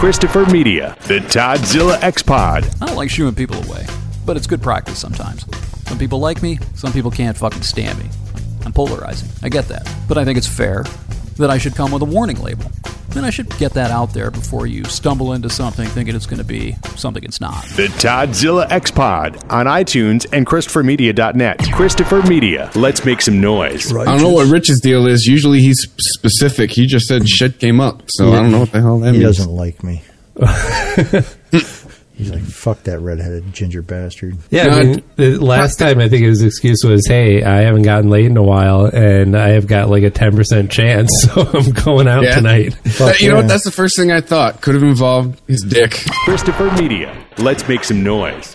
Christopher Media, the Toddzilla X-Pod. I don't like shooing people away, but it's good practice sometimes. Some people like me, some people can't fucking stand me. I'm polarizing, I get that. But I think it's fair that I should come with a warning label. And I should get that out there before you stumble into something thinking it's going to be something it's not. The Toddzilla X-Pod on iTunes and ChristopherMedia.net. Christopher Media, let's make some noise. I don't know what Rich's deal is. Usually he's specific. He just said shit came up, so I don't know what the hell that means. He doesn't like me. He's like, fuck that redheaded ginger bastard. Yeah, I mean, the last time I think his excuse was, hey, I haven't gotten laid in a while, and I have got like a 10% chance, so I'm going out tonight. You know what? That's the first thing I thought. Could have involved his dick. Christopher Media, let's make some noise.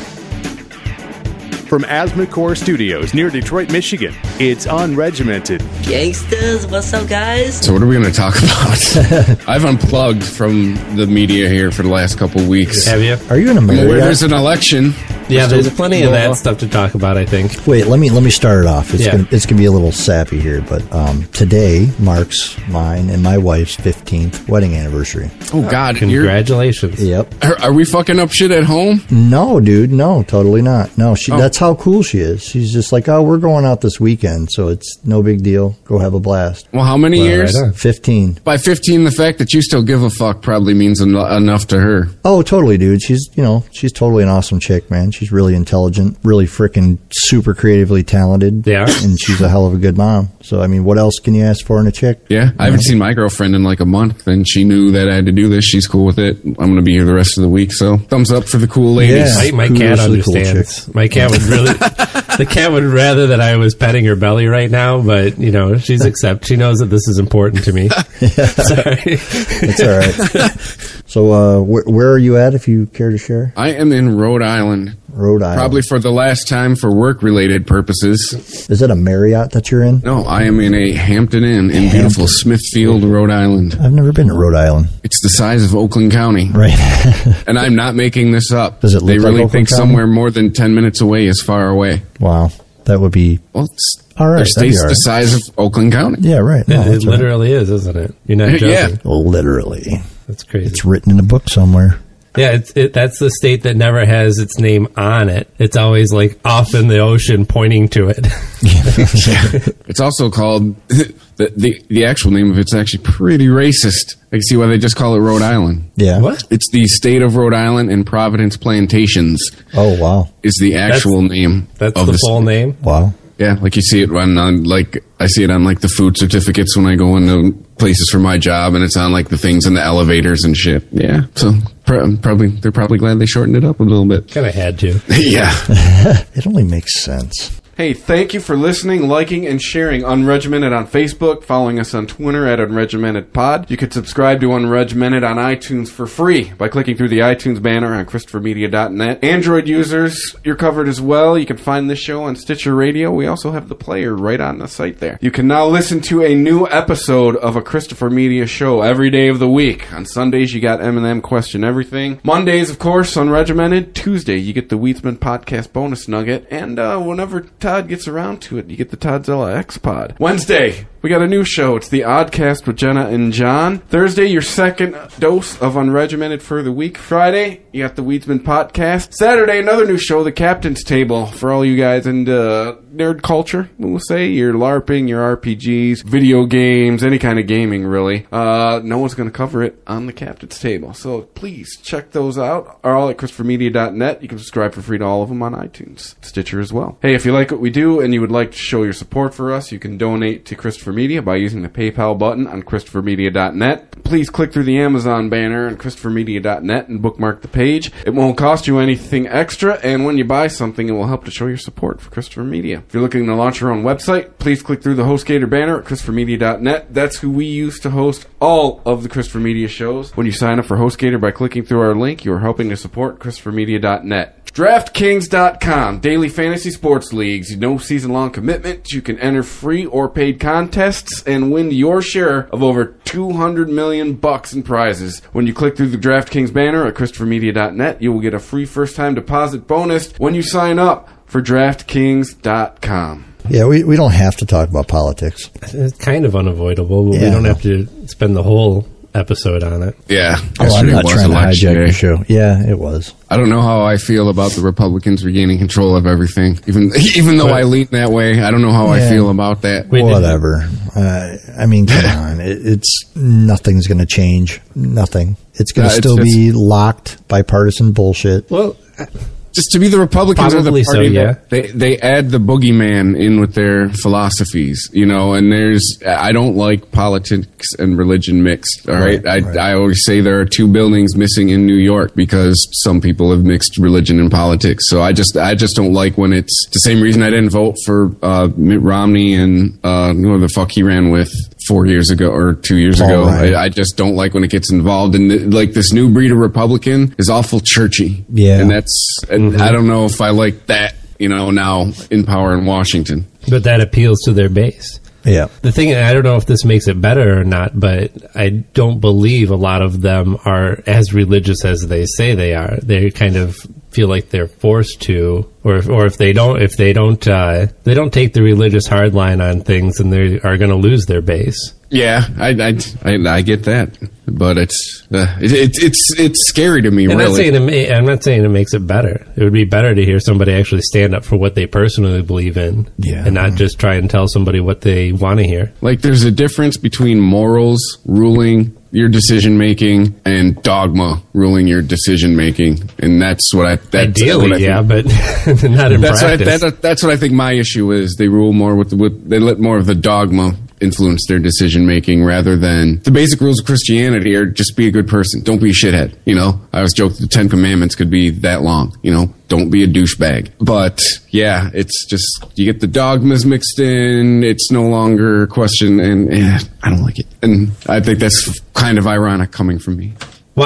From Asthmacore Studios near Detroit, Michigan, it's Unregimented. Gangsters, what's up, guys? So what are we going to talk about? I've unplugged from the media here for the last couple of weeks. Have you? Are you in America? Where there's an election. Yeah, there's plenty of that stuff to talk about, I think. Wait, let me start it off. It's gonna be a little sappy here, but today marks mine and my wife's 15th wedding anniversary. Oh, God. Congratulations. Yep. Are we fucking up shit at home? No, dude. No, totally not. No, that's how cool she is. She's just like, oh, we're going out this weekend, so it's no big deal. Go have a blast. Well, how many years? Right on. 15. By 15, the fact that you still give a fuck probably means enough to her. Oh, totally, dude. She's totally an awesome chick, man. She's really intelligent, really freaking super creatively talented. Yeah. And she's a hell of a good mom. So, I mean, what else can you ask for in a chick? Yeah. I haven't seen my girlfriend in like a month, and she knew that I had to do this. She's cool with it. I'm going to be here the rest of the week, so thumbs up for the cool ladies. Yeah. My cat understands. My cat would really... The cat would rather that I was petting her belly right now, but, you know, she knows that this is important to me. Sorry. That's all right. So, where are you at, if you care to share? I am in Rhode Island. Rhode Island. Probably for the last time for work-related purposes. Is that a Marriott that you're in? No, I am in a Hampton Inn in beautiful Smithfield, Rhode Island. I've never been to Rhode Island. It's the size of Oakland County. Right. And I'm not making this up. Does it look They like really Oakland think County? somewhere more than 10 minutes away is far away. Wow. That would be... Well, it's all right. Their state's the size of Oakland County. Yeah, right. No, it literally is, isn't it? You're not joking. Yeah. Literally. That's crazy. It's written in a book somewhere. Yeah, that's the state that never has its name on it. It's always like off in the ocean pointing to it. It's also called, the actual name of it's actually pretty racist. I can see why they just call it Rhode Island. Yeah. What? It's the state of Rhode Island and Providence Plantations. Oh, wow. Is the actual name. That's of the full name? Wow. Yeah, like you see it on I see it on like the food certificates when I go into places for my job, and it's on like the things in the elevators and shit. Yeah, so they're probably glad they shortened it up a little bit. Kind of had to. Yeah. It only makes sense. Hey, thank you for listening, liking, and sharing Unregimented on Facebook, following us on Twitter at UnregimentedPod. You can subscribe to Unregimented on iTunes for free by clicking through the iTunes banner on ChristopherMedia.net. Android users, you're covered as well. You can find this show on Stitcher Radio. We also have the player right on the site there. You can now listen to a new episode of a Christopher Media show every day of the week. On Sundays, you got M&M Question Everything. Mondays, of course, Unregimented. Tuesday, you get the Wheatsman Podcast bonus nugget. And whenever Todd gets around to it, you get the Toddzilla X-Pod. Wednesday, we got a new show. It's the Oddcast with Jenna and John. Thursday, your second dose of Unregimented for the week. Friday, you got the Wheatsman Podcast. Saturday, another new show, The Captain's Table, for all you guys into nerd culture, we'll say. Your LARPing, your RPGs, video games, any kind of gaming, really. No one's going to cover it on The Captain's Table. So please check those out. Are all at ChristopherMedia.net. You can subscribe for free to all of them on iTunes. Stitcher as well. Hey, if you like what we do and you would like to show your support for us, you can donate to Christopher Media by using the PayPal button on ChristopherMedia.net. Please click through the Amazon banner on ChristopherMedia.net and bookmark the page. It won't cost you anything extra, and when you buy something, it will help to show your support for Christopher Media. If you're looking to launch your own website, please click through the HostGator banner at ChristopherMedia.net. That's who we use to host all of the Christopher Media shows. When you sign up for HostGator by clicking through our link, you are helping to support ChristopherMedia.net. DraftKings.com, daily fantasy sports leagues, no season-long commitment. You can enter free or paid contests and win your share of over $200 million in prizes. When you click through the DraftKings banner at ChristopherMedia.net, you will get a free first-time deposit bonus when you sign up for DraftKings.com. Yeah, we don't have to talk about politics. It's kind of unavoidable, but Yeah, we don't have to spend the whole episode on it. Yeah. I'm Yesterday not was trying to election hijack day. your show. Yeah, it was. I don't know how I feel about the Republicans regaining control of everything. Even though I lean that way, I don't know how I Yeah. feel about that. Wait, Whatever. I mean, come on. It's nothing's going to change. Nothing. It's going to It's still just- be locked bipartisan bullshit. Well, Just to be the Republicans are the Probably so, party yeah. that they add the boogeyman in with their philosophies, and I don't like politics and religion mixed. All right. I always say there are 2 buildings missing in New York because some people have mixed religion and politics. So I just don't like when it's the same reason I didn't vote for Mitt Romney and who the fuck he ran with 4 years ago or 2 years Paul ago. Ryan. I just don't like when it gets involved in like this new breed of Republican is awful churchy. Yeah. And I don't know if I like that, now in power in Washington. but that appeals to their base. Yeah. The thing, I don't know if this makes it better or not, but I don't believe a lot of them are as religious as they say they are. They kind of feel like they're forced to, or if they don't take the religious hardline on things, and they are going to lose their base. Yeah, I get that, but it's scary to me. I'm Really, I'm not saying it makes it better. It would be better to hear somebody actually stand up for what they personally believe in, Yeah. and not just try and tell somebody what they want to hear. like there's a difference between morals ruling your decision making and dogma ruling your decision making, and that's what I. Ideally, what I yeah, think. but not in That's practice. that's what I think my issue is. They rule more with they let more of the dogma influence their decision making rather than the basic rules of Christianity are just be a good person. Don't be a shithead. I always joke the 10 Commandments could be that long. Don't be a douchebag. But yeah, it's just you get the dogmas mixed in. It's no longer a question, and I don't like it. And I think that's kind of ironic coming from me.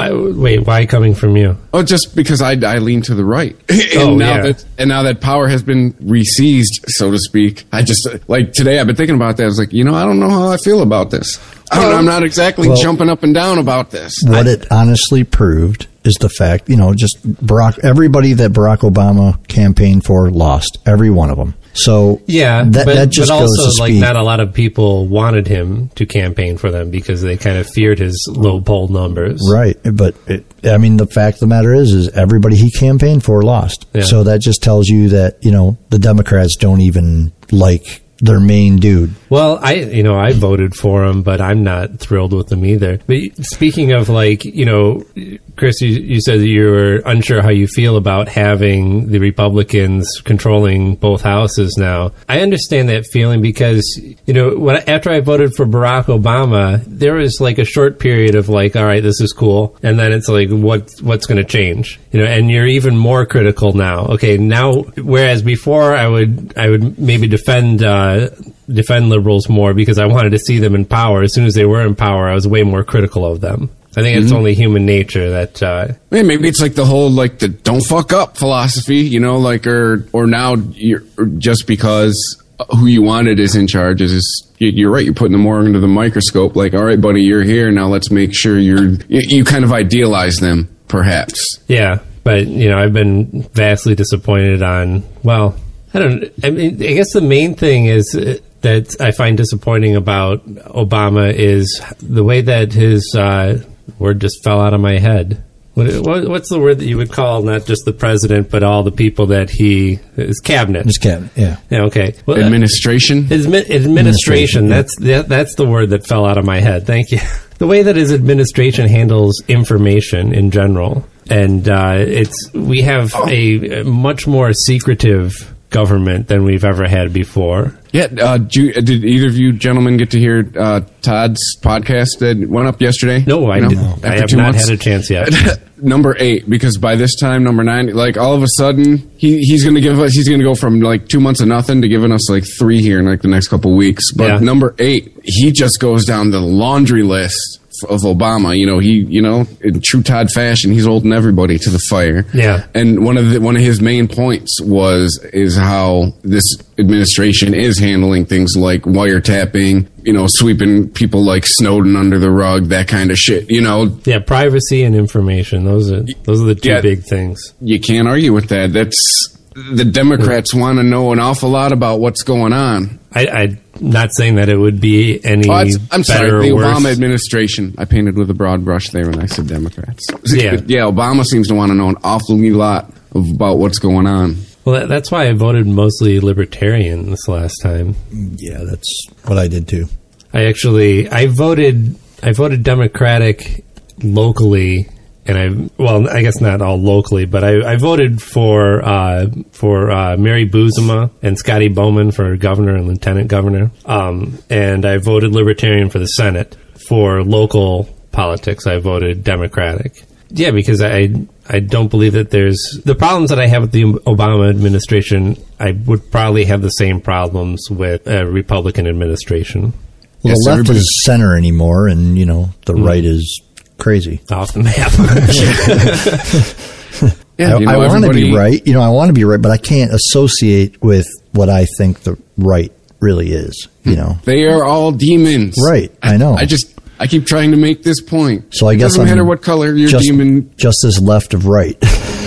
Why coming from you? Oh, just because I lean to the right, and Oh, now yeah. now that power has been re-seized, so to speak, I just like today I've been thinking about that. I was like, I don't know how I feel about this. I'm not exactly Well- jumping up and down about this. What it honestly proved is the fact, just everybody that Barack Obama campaigned for lost, every one of them. So Yeah, that just but goes also, to like, speak. not a lot of people wanted him to campaign for them because they kind of feared his low poll numbers. Right, but the fact of the matter is everybody he campaigned for lost. Yeah. So that just tells you that the Democrats don't even like their main dude. Well, I voted for him, but I'm not thrilled with him either. But speaking of, Chris, you said that you were unsure how you feel about having the Republicans controlling both houses now. I understand that feeling because, after I voted for Barack Obama, there was like a short period of all right, this is cool. And then it's like, what's going to change? And you're even more critical now. Okay, now, whereas before I would maybe defend liberals more because I wanted to see them in power. As soon as they were in power, I was way more critical of them. I think it's only human nature that. Maybe it's like the whole the don't fuck up philosophy, or now you're just because who you wanted is in charge you're right. You're putting them more under the microscope. Like, all right, buddy, you're here now. Let's make sure you kind of idealize them, perhaps. Yeah, but I've been vastly disappointed on. Well, I guess the main thing is that I find disappointing about Obama is the way that his word just fell out of my head. What's the word that you would call not just the president, but all the people that his cabinet? His cabinet, yeah. Yeah, okay. Well, Administration? his administration. That's the word that fell out of my head. Thank you. The way that his administration handles information in general, and we have a much more secretive government than we've ever had before. Yeah, did either of you gentlemen get to hear Todd's podcast that went up yesterday? No, I didn't. After I have 2 not months? had a chance yet. Number 8, because by this time, number 9, all of a sudden, he's going to go from 2 months of nothing to giving us 3 here in the next couple weeks. But Yeah. number 8, he just goes down the laundry list of Obama. In true Todd fashion, he's holding everybody to the fire. Yeah. And one of his main points is how this administration is handling things like wiretapping, sweeping people like Snowden under the rug, that kind of shit. Yeah, privacy and information. Those are the two Yeah. big things. You can't argue with that. That's the Democrats want to know an awful lot about what's going on. I'm not saying that it would be any I'm sorry, better the or worse. Obama administration. I painted with a broad brush there when I said Democrats. Yeah. Yeah, Obama seems to want to know an awfully lot about what's going on. Well, that's why I voted mostly Libertarian this last time. Yeah, that's what I did too. I voted Democratic locally, and I guess not all locally, but I voted for Mary Buzema and Scotty Bowman for governor and lieutenant governor, and I voted Libertarian for the Senate. For local politics, I voted Democratic. Yeah, because I don't believe that there's the problems that I have with the Obama administration. I would probably have the same problems with a Republican administration. Well, Yes, the left everybody- is center anymore, and the right is crazy. Off the map. Yeah, I want to be everybody- right. I want to be right, but I can't associate with what I think the right really is. They are all demons. Right, I know. I keep trying to make this point. So I it guess doesn't I'm matter what color your demon. just as left of right.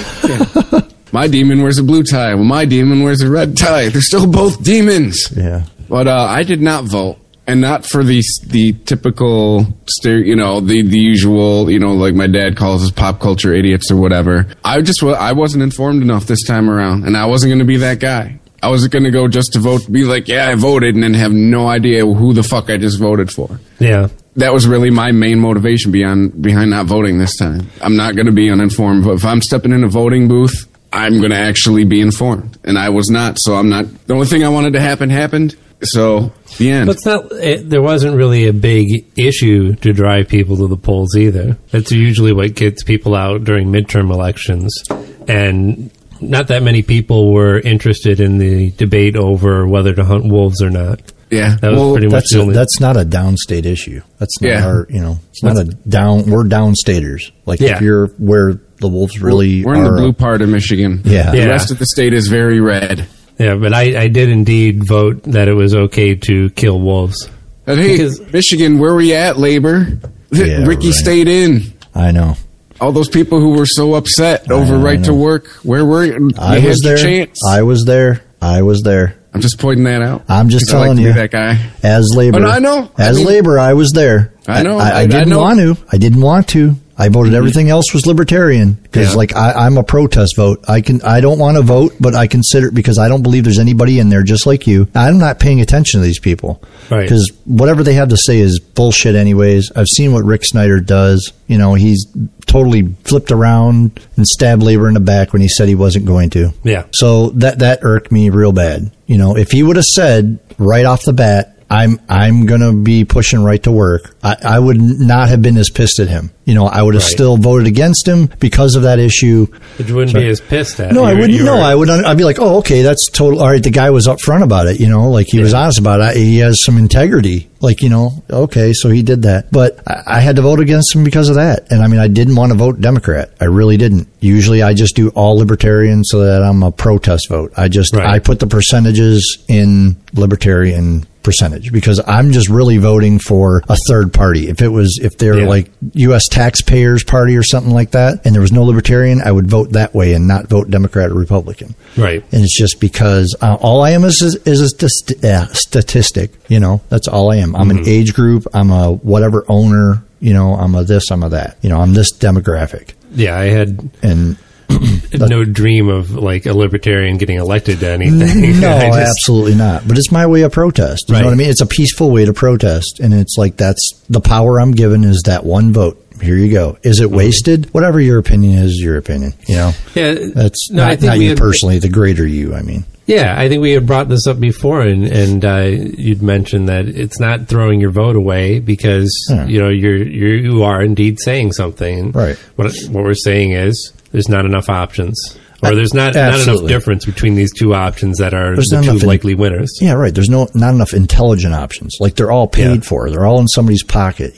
My demon wears a blue tie. Well, my demon wears a red tie. They're still both demons. Yeah. But I did not vote, and not for the typical, the usual, like my dad calls us pop culture idiots or whatever. I wasn't informed enough this time around, and I wasn't going to be that guy. I wasn't going to go just to vote, be like, yeah, I voted, and then have no idea who the fuck I just voted for. Yeah. That was really my main motivation behind not voting this time. I'm not going to be uninformed. If I'm stepping in a voting booth, I'm going to actually be informed. And I was not, so I'm not. The only thing I wanted to happen happened. So, the end. But there wasn't really a big issue to drive people to the polls either. That's usually what gets people out during midterm elections. And not that many people were interested in the debate over whether to hunt wolves or not. Yeah. That was pretty much the only... That's not a downstate issue. That's not Yeah. our, it's not a down, we're downstaters. Like Yeah. if you're where the wolves really We're are. in the blue part of Michigan. Yeah. The Yeah. rest of the state is very red. Yeah, but I did indeed vote that it was okay to kill wolves. But hey, Because- Michigan, where we at, labor? Yeah, Ricky right. stayed in. I know. All those people who were so upset over know, right I to know. work, where were you? I You was had your there. chance. I was there. I'm just pointing that out. I'm just 'Cause I like telling to be you. that guy. As labor. Oh, no, I know. As I mean- labor, I was there. I know. I I didn't know. want to. I didn't want to. I voted everything else was libertarian because Yeah. I'm a protest vote. I don't want to vote, but I consider it because I don't believe there's anybody in there just like you. I'm not paying attention to these people. Right. Because whatever they have to say is bullshit anyways. I've seen what Rick Snyder does. He's totally flipped around and stabbed labor in the back when he said he wasn't going to. Yeah. So that irked me real bad. If he would have said right off the bat, I'm going to be pushing right to work, I would not have been as pissed at him. I would have Right. still voted against him because of that issue. But you wouldn't be as pissed at No, I You- wouldn't. you No, were- I'd be like, oh, okay, that's total. All right, the guy was upfront about it. Like he was honest about it. He has some integrity. Like, okay, so he did that. But I had to vote against him because of that. And I didn't want to vote Democrat. I really didn't. Usually I just do all libertarian so that I'm a protest vote. Right. I put the percentages in libertarian percentage because I'm just really voting for a third party. If they're Yeah. like U.S. taxpayers party or something like that, and there was no libertarian, I would vote that way and not vote Democrat or Republican. Right. And it's just because all I am is a statistic. That's all I am. I'm an age group. I'm a whatever owner. I'm a this. I'm a that. I'm this demographic. Yeah, I had And no dream of like a libertarian getting elected to anything. no, I just- absolutely not. But it's my way of protest. You know Right. what I mean? It's a peaceful way to protest. And it's like, that's the power I'm given is that one vote. Here you go. Is it wasted? Whatever your opinion is, your opinion. Yeah, That's no, I not think we you had- personally, the greater you, I mean. Yeah, I think we had brought this up before, and you'd mentioned that it's not throwing your vote away because Yeah. you are indeed saying something. Right. What we're saying is there's not enough options, or there's not enough Absolutely. difference between these two options that are There's the not two enough likely winners. Yeah, right. There's not enough intelligent options. Like they're all paid Yeah. for. They're all in somebody's pocket.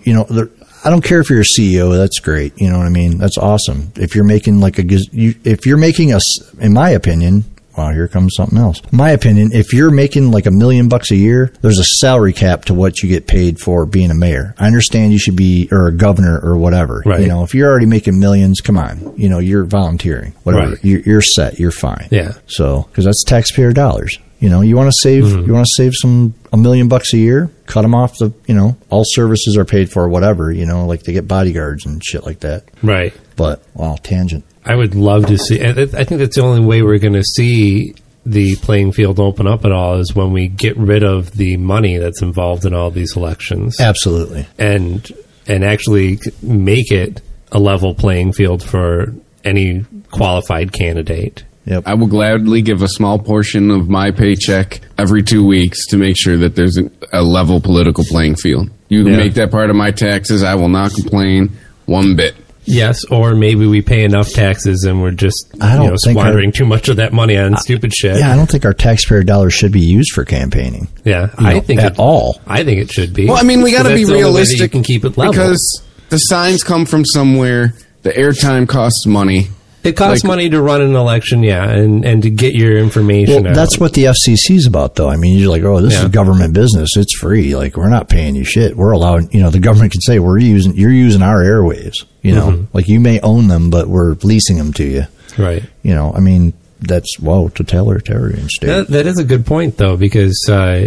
I don't care if you're a CEO. That's great. You know what I mean? That's awesome. If you're making in my opinion, wow, here comes something else. My opinion, if you're making like $1 million a year, there's a salary cap to what you get paid for being a mayor. I understand you should be, or a governor or whatever. Right. You know, if you're already making millions, come on. You know, you're volunteering. Whatever. Right. You're set. You're fine. Yeah. So, because that's taxpayer dollars. You know, you want to save some $1 million a year, cut them off the, you know, all services are paid for, whatever, you know, like they get bodyguards and shit like that. Right. But, wow, tangent. I would love to see. I think that's the only way we're going to see the playing field open up at all is when we get rid of the money that's involved in all these elections. Absolutely. And actually make it a level playing field for any qualified candidate. Yep. I will gladly give a small portion of my paycheck every 2 weeks to make sure that there's a level political playing field. You can make that part of my taxes. I will not complain one bit. Yes, or maybe we pay enough taxes and we're just squandering too much of that money on stupid shit. Yeah, I don't think our taxpayer dollars should be used for campaigning. Yeah, I think at all. I think it should be. Well, I mean, we got to be realistic. You can keep it level. Because the signs come from somewhere. The airtime costs money. It costs money to run an election, and to get your information out. That's what the FCC's about, though. I mean, you're like, oh, this is government business. It's free. Like, we're not paying you shit. We're allowing, you know, the government can say, you're using our airwaves, you know. Like, you may own them, but we're leasing them to you. Right. You know, I mean, that's, totalitarian state. That is a good point, though, because,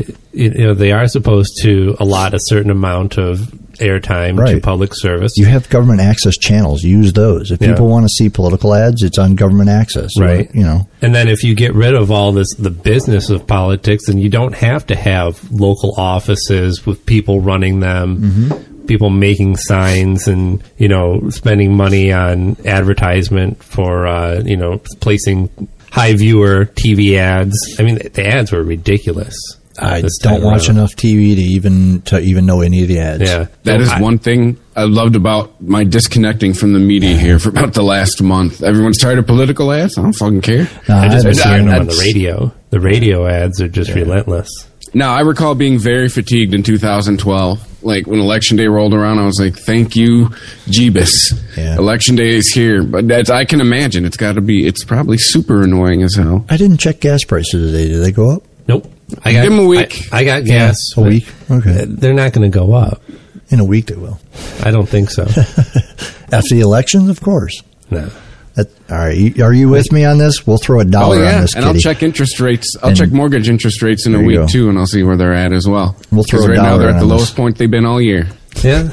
they are supposed to allot a certain amount of airtime to public service. You have government access channels. Use those. If people want to see political ads, it's on government access. Right. You know. And then if you get rid of all the business of politics, then you don't have to have local offices with people running them, people making signs and, you know, spending money on advertisement for, placing high viewer TV ads. I mean, the ads were ridiculous. I don't watch enough TV to even know any of the ads. Yeah, that is one thing I loved about my disconnecting from the media here for about the last month. Everyone's tired of political ads. I don't fucking care. I just been hearing them on the radio. The radio ads are just relentless. Now, I recall being very fatigued in 2012. Like, when Election Day rolled around, I was like, thank you, Jeebus. Yeah. Election Day is here. But I can imagine it's probably super annoying as hell. I didn't check gas prices today. Did they go up? Nope. Give them a week. I got gas. A week? Okay. They're not going to go up. In a week they will. I don't think so. After the elections, of course. No. All right. Are you with me on this? We'll throw $1 on this, and I'll check interest rates. I'll check mortgage interest rates in a week, too, and I'll see where they're at as well. We'll throw $1 right now they're at the on lowest point they've been all year. Yeah.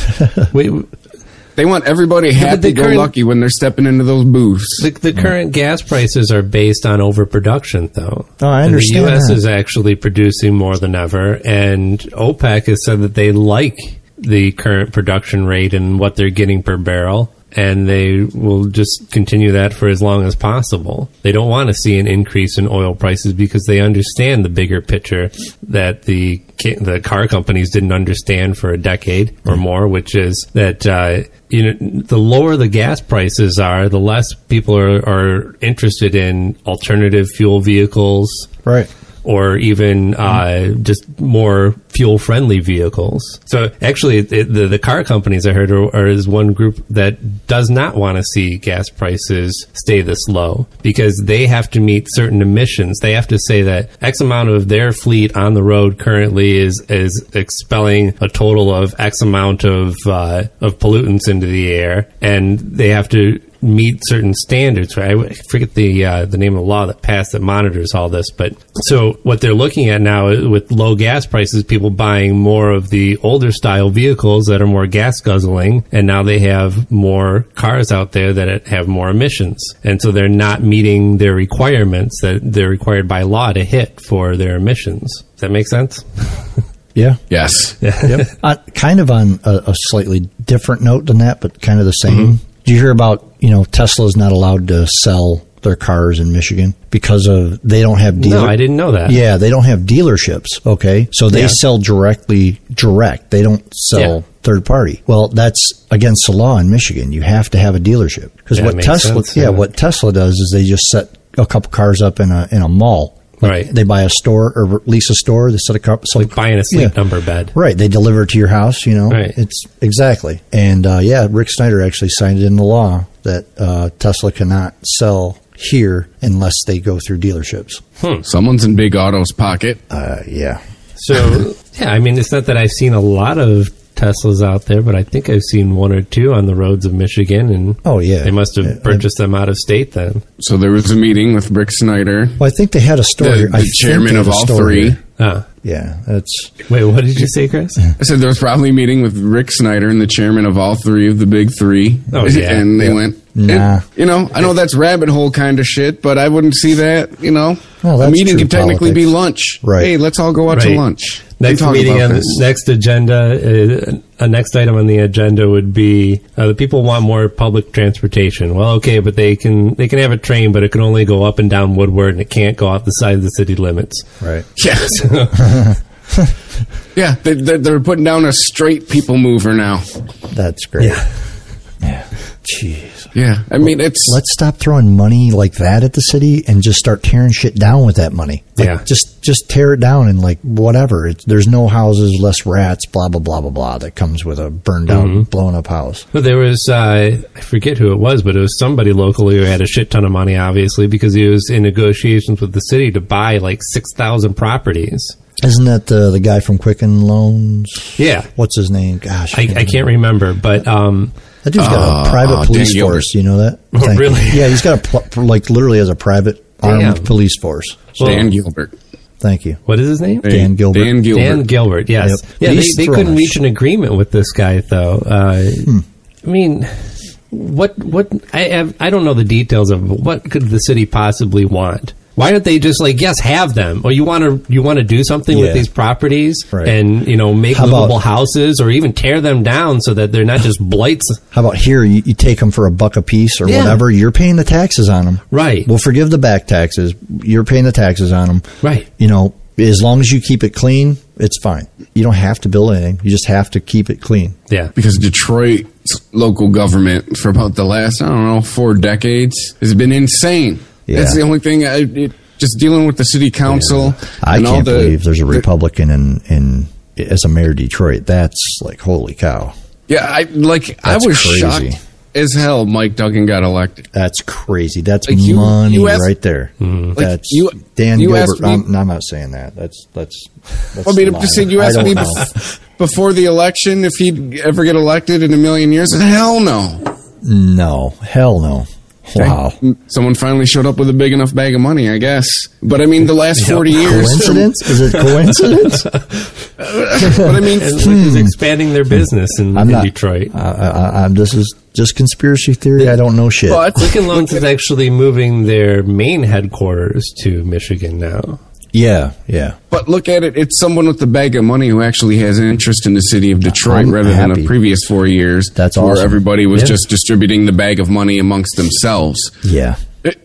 They want everybody happy-go-lucky when they're stepping into those booths. The current gas prices are based on overproduction, though. Oh, I understand. The U.S. is actually producing more than ever, and OPEC has said that they like the current production rate and what they're getting per barrel, and they will just continue that for as long as possible. They don't want to see an increase in oil prices because they understand the bigger picture that the car companies didn't understand for a decade or more, which is that the lower the gas prices are, the less people are interested in alternative fuel vehicles. Right. Or even just more fuel-friendly vehicles. So actually, the car companies, I heard, is one group that does not want to see gas prices stay this low because they have to meet certain emissions. They have to say that X amount of their fleet on the road currently is expelling a total of X amount of pollutants into the air, and they have to meet certain standards. Right? I forget the name of the law that passed that monitors all this. But so what they're looking at now with low gas prices, people buying more of the older style vehicles that are more gas guzzling, and now they have more cars out there that have more emissions, and so they're not meeting their requirements that they're required by law to hit for their emissions. Does that make sense? Yeah. Yes. Yep. Kind of on a slightly different note than that, but kind of the same. Did you hear about, Tesla's not allowed to sell their cars in Michigan because they don't have No, I didn't know that. Yeah, they don't have dealerships, okay? So they sell direct. They don't sell third party. Well, that's against the law in Michigan. You have to have a dealership. Because what Tesla does is they just set a couple cars up in a mall. Right. They buy a store or lease a store. They set a car. So like buying a sleep number bed. Right. They deliver it to your house, Right. It's exactly. And, Rick Snyder actually signed it into law that Tesla cannot sell here unless they go through dealerships. Someone's in Big Auto's pocket. Yeah. So, yeah, I mean, it's not that I've seen a lot of Teslas out there, but I think I've seen one or two on the roads of Michigan, and they must have purchased them out of state then. So there was a meeting with Rick Snyder. Well, I think they had a story. The chairman of all three. Yeah, that's... Wait, what did you say, Chris? I said there was probably a meeting with Rick Snyder and the chairman of all three of the big three. Oh, yeah. And they went, Nah. I know that's rabbit hole kind of shit, but I wouldn't see that, Well, a that's meeting true can technically be politics. lunch. Right. Hey, let's all go out to lunch. Next Talk meeting about on this. the next agenda, a next item on the agenda would be the people want more public transportation. Well, okay, but they can have a train, but it can only go up and down Woodward, and it can't go out the side of the city limits. Right. Yeah. Yeah, they're putting down a straight people mover now. That's great. Yeah. Jeez. Yeah, I mean, it's... Let's stop throwing money like that at the city and just start tearing shit down with that money. Like, just tear it down and, like, whatever. There's no houses, less rats, blah, blah, blah, blah, blah, that comes with a burned down, blown up house. But there was, I forget who it was, but it was somebody locally who had a shit ton of money, obviously, because he was in negotiations with the city to buy, like, 6,000 properties. Isn't that the guy from Quicken Loans? Yeah. What's his name? Gosh. I can't remember, but... that dude's got a private police force. You know that? Oh, really? Yeah, he's got literally has a private armed police force. So, Dan Gilbert. Thank you. What is his name? Dan Gilbert. Dan Gilbert, yes. Yep. Yeah, they couldn't reach an agreement with this guy, though. I mean, what I don't know the details of what could the city possibly want. Why don't they just have them? Or you want to do something with these properties and make livable houses, or even tear them down so that they're not just blights. How about here? You take them for $1 a piece or whatever. You're paying the taxes on them, right? We'll forgive the back taxes. You're paying the taxes on them, right? As long as you keep it clean, it's fine. You don't have to build anything. You just have to keep it clean. Yeah, because Detroit's local government for about the last 4 decades has been insane. Yeah. That's the only thing. Just dealing with the city council. Yeah. I can't believe there's a Republican in as a mayor of Detroit. That's like, holy cow. Yeah, I was shocked as hell Mike Duggan got elected. That's crazy. That's money right there. That's Dan Gilbert. I'm not saying that. That's I mean, I'm just saying, you asked me before the election if he'd ever get elected in a million years. Hell no. No. Hell no. Wow. Someone finally showed up with a big enough bag of money, I guess. But I mean, the last 40 years... Coincidence? Is it coincidence? But I mean... Is expanding their business in Detroit. This is just conspiracy theory. I don't know shit. But Quicken Loans is actually moving their main headquarters to Michigan now. Yeah. But look at it. It's someone with a bag of money who actually has an interest in the city of Detroit rather than the previous 4 years. That's where awesome. Everybody was just distributing the bag of money amongst themselves. Yeah.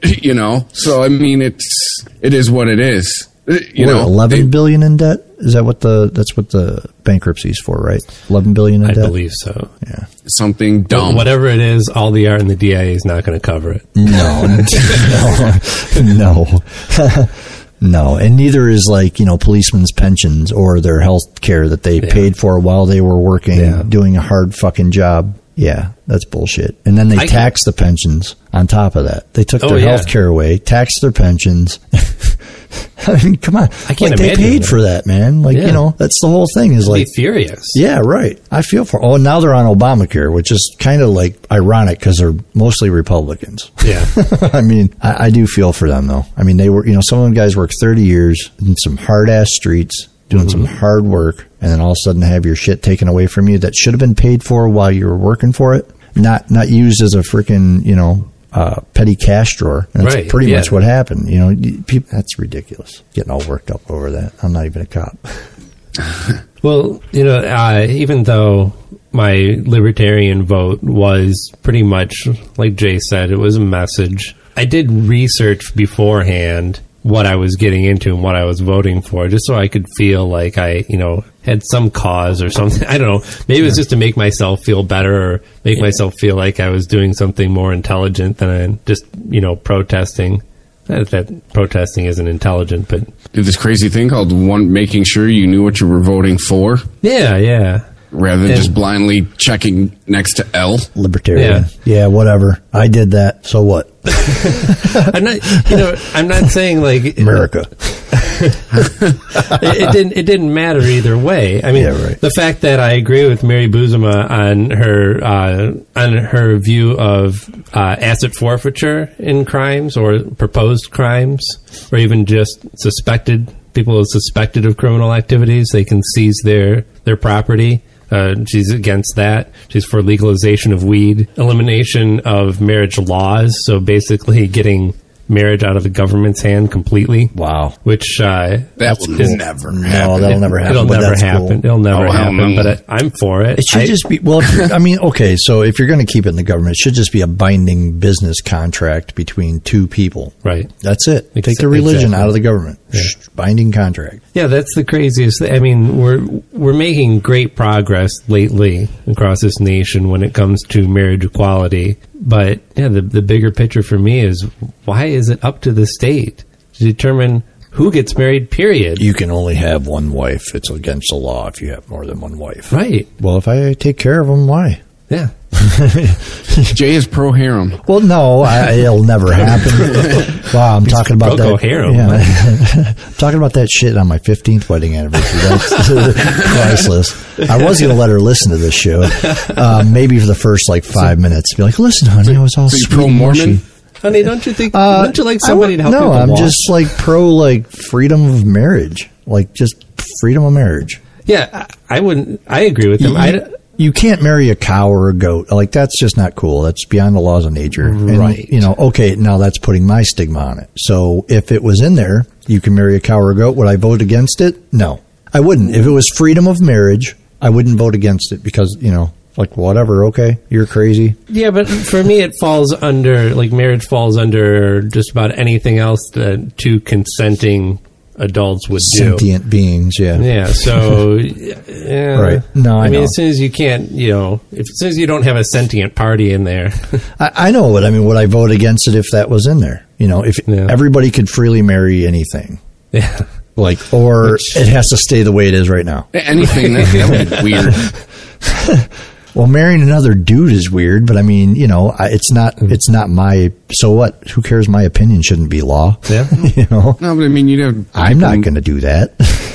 So I mean, it is what it is. $11 billion in debt? Is that that's what the bankruptcy's for, right? $11 billion in debt? I believe so. Yeah. Something dumb. Whatever it is, all the art in the DIA is not going to cover it. No. No, and neither is policemen's pensions or their health care that they paid for while they were working, doing a hard fucking job. Yeah, that's bullshit. And then they tax the pensions on top of that. They took their health care away, taxed their pensions. I mean, come on. I can't imagine they paid for that, man. That's the whole thing is I'd be furious. Yeah, right. I feel for now they're on Obamacare, which is kind of ironic because they're mostly Republicans. Yeah. I mean, I do feel for them though. I mean, they were, some of them guys worked 30 years in some hard ass streets doing some hard work, and then all of a sudden have your shit taken away from you that should have been paid for while you were working for it, not used as a freaking, petty cash drawer. And that's pretty much what happened. People, that's ridiculous. Getting all worked up over that. I'm not even a cop. Well, even though my libertarian vote was pretty much, like Jay said, it was a message. I did research beforehand what I was getting into and what I was voting for, just so I could feel like I, had some cause or something. I don't know. Maybe it was just to make myself feel better or make myself feel like I was doing something more intelligent than just, protesting. That protesting isn't intelligent, but... Did this crazy thing called making sure you knew what you were voting for? Yeah. rather than just blindly checking next to L. Libertarian. Yeah, whatever. I did that. So what? I'm not saying like America. it didn't matter either way. I mean, the fact that I agree with Mary Buzema on her view of asset forfeiture in crimes or proposed crimes, or even just people suspected of criminal activities, they can seize their property. She's against that. She's for legalization of weed, elimination of marriage laws. So basically getting marriage out of the government's hand completely. Wow. Which that will never happen. No, that'll never happen. It'll never happen. Cool. It'll never happen. But I'm for it. It should just be, well, I mean, okay, so if you're going to keep it in the government, it should just be a binding business contract between two people. Right. That's it. Take the religion out of the government. Yeah. Binding contract. Yeah, that's the craziest thing. I mean, we're making great progress lately across this nation when it comes to marriage equality. But yeah, the bigger picture for me is, why is it up to the state to determine who gets married, period? You can only have one wife. It's against the law if you have more than one wife. Right. Well, if I take care of them, why? Yeah. Jay is pro harem. Well, no, it'll never happen. Wow, I'm talking about that. Harem. Yeah, I'm talking about that shit on my 15th wedding anniversary. That's priceless. I was going to let her listen to this show, maybe for the first 5 minutes. Be like, listen, honey, I was all sweet pro Mormon. Honey, don't you like somebody to help you? No, I'm walk? just pro freedom of marriage, just freedom of marriage. Yeah, I wouldn't. I agree with them. You can't marry a cow or a goat. That's just not cool. That's beyond the laws of nature. Right. And, okay, now that's putting my stigma on it. So if it was in there, you can marry a cow or a goat. Would I vote against it? No, I wouldn't. If it was freedom of marriage, I wouldn't vote against it because, whatever, okay, you're crazy. Yeah, but for me, it falls under, marriage falls under just about anything else that two consenting adults would do. Sentient beings, yeah. Yeah, so, yeah. Right. No, I mean, know. as soon as you can't, as soon as you don't have a sentient party in there. I know, but would I vote against it if that was in there? If everybody could freely marry anything. Yeah. It has to stay the way it is right now. Anything, that would be weird. Well, marrying another dude is weird, but it's not my, so what? Who cares? My opinion shouldn't be law. Yeah. No, but I mean, you'd have. I'm not going to do that.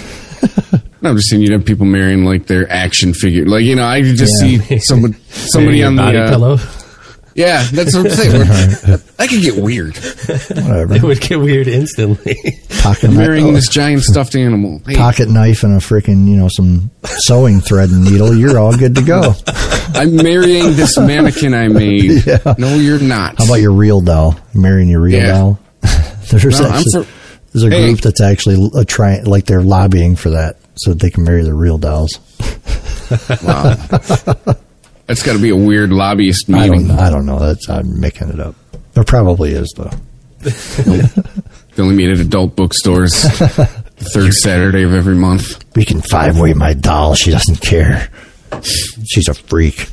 No, I'm just saying you'd have people marrying their action figure. I could just see somebody on the body pillow. Yeah, that's what I'm saying. That could get weird. Whatever. It would get weird instantly. Marrying this giant stuffed animal. Hey. Pocket knife and a freaking, some sewing thread and needle. You're all good to go. I'm marrying this mannequin I made. Yeah. No, you're not. How about your real doll? Marrying your real doll? There's a group that's actually trying, they're lobbying for that so that they can marry their real dolls. Wow. That's got to be a weird lobbyist meeting. I don't know. I'm making it up. There probably is, though. They only meet at adult bookstores the third Saturday of every month. We can 5-way my doll. She doesn't care. She's a freak.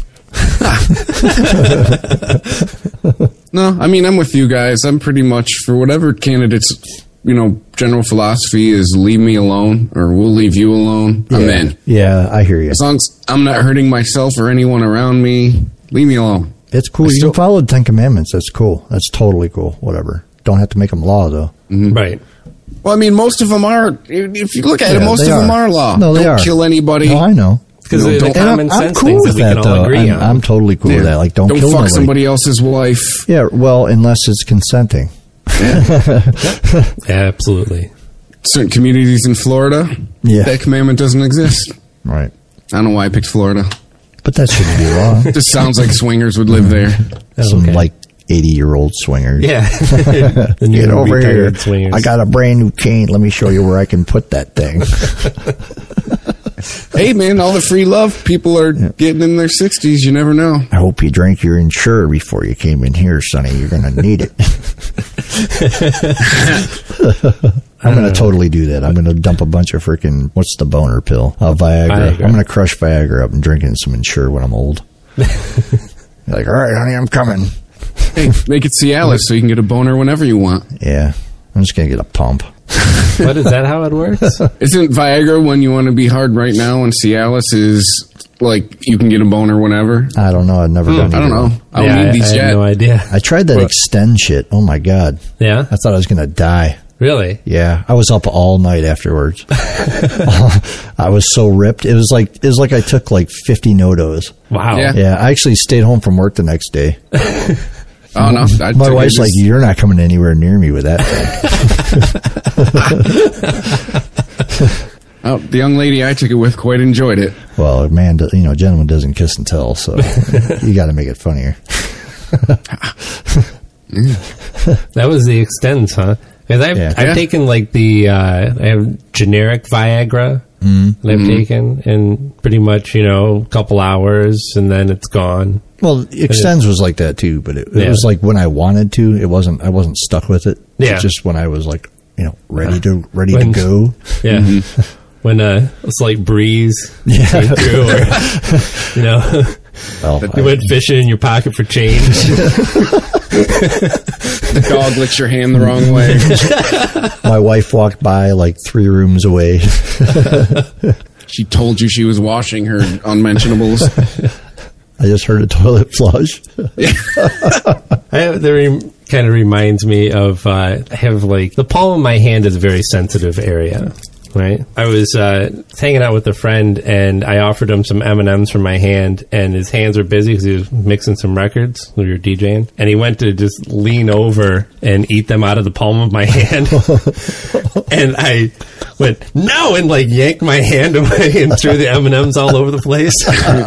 No, I mean, I'm with you guys. I'm pretty much for whatever candidates, general philosophy is leave me alone or we'll leave you alone. I'm in. Yeah, I hear you. As long as I'm not hurting myself or anyone around me, leave me alone. It's cool. You can follow the 10 Commandments. That's cool. That's totally cool. Whatever. Don't have to make them law, though. Mm-hmm. Right. Well, I mean, most of them are. If you look at it, most of them are law. No, they don't are. kill anybody. No, I know. Because they're common sense cool things with that we can all agree on. I'm totally cool with that. Don't kill fuck nobody. somebody else's wife. Yeah, well, unless it's consenting. Yeah. Absolutely. Certain communities in Florida, that commandment doesn't exist. Right. I don't know why I picked Florida. But that shouldn't be wrong. This sounds like swingers would live there. Some 80-year-old swingers. Yeah. Get over here. Swingers. I got a brand new chain. Let me show you where I can put that thing. Hey, man, all the free love people are getting in their 60s. You never know. I hope you drank your Ensure before you came in here, Sonny. You're going to need it. I'm going to totally do that. I'm going to dump a bunch of freaking, what's the boner pill? Viagra. I'm going to crush Viagra up and drink in some Ensure when I'm old. You're like, all right, honey, I'm coming. Hey, make it Cialis so you can get a boner whenever you want. Yeah. I'm just going to get a pump. What, is that how it works? Isn't Viagra when you want to be hard right now and Cialis is like you can get a boner whenever? I don't know. I've never done I don't either. know. I don't need these I yet. have no idea. I tried that Extend shit. Oh my God. Yeah? I thought I was going to die. Really? Yeah. I was up all night afterwards. I was so ripped. It was like I took like 50 NoDoz. Wow. Yeah. Yeah. I actually stayed home from work the next day. Oh, no. My wife's like, you're not coming anywhere near me with that thing. Oh, the young lady I took it with quite enjoyed it. Well, a man, a gentleman doesn't kiss and tell, so you got to make it funnier. That was the Extends, huh? Because I've taken like I have generic Viagra that I've taken, and pretty much, a couple hours and then it's gone. Well, Extends was like that too, but it was like when I wanted to. I wasn't stuck with it. Yeah. It's just when I was like, ready to go. Yeah. Mm-hmm. When it's like breeze came through, or, Well, you went fishing in your pocket for change. The dog licks your hand the wrong way. my wife walked by like 3 rooms away. She told you she was washing her unmentionables. I just heard a toilet flush. Kind of reminds me of I have like the palm of my hand is a very sensitive area. Right. I was hanging out with a friend, and I offered him some M&Ms from my hand, and his hands were busy because he was mixing some records. We were DJing, and he went to just lean over and eat them out of the palm of my hand, and I went no, and like yanked my hand away and threw the M&Ms all over the place.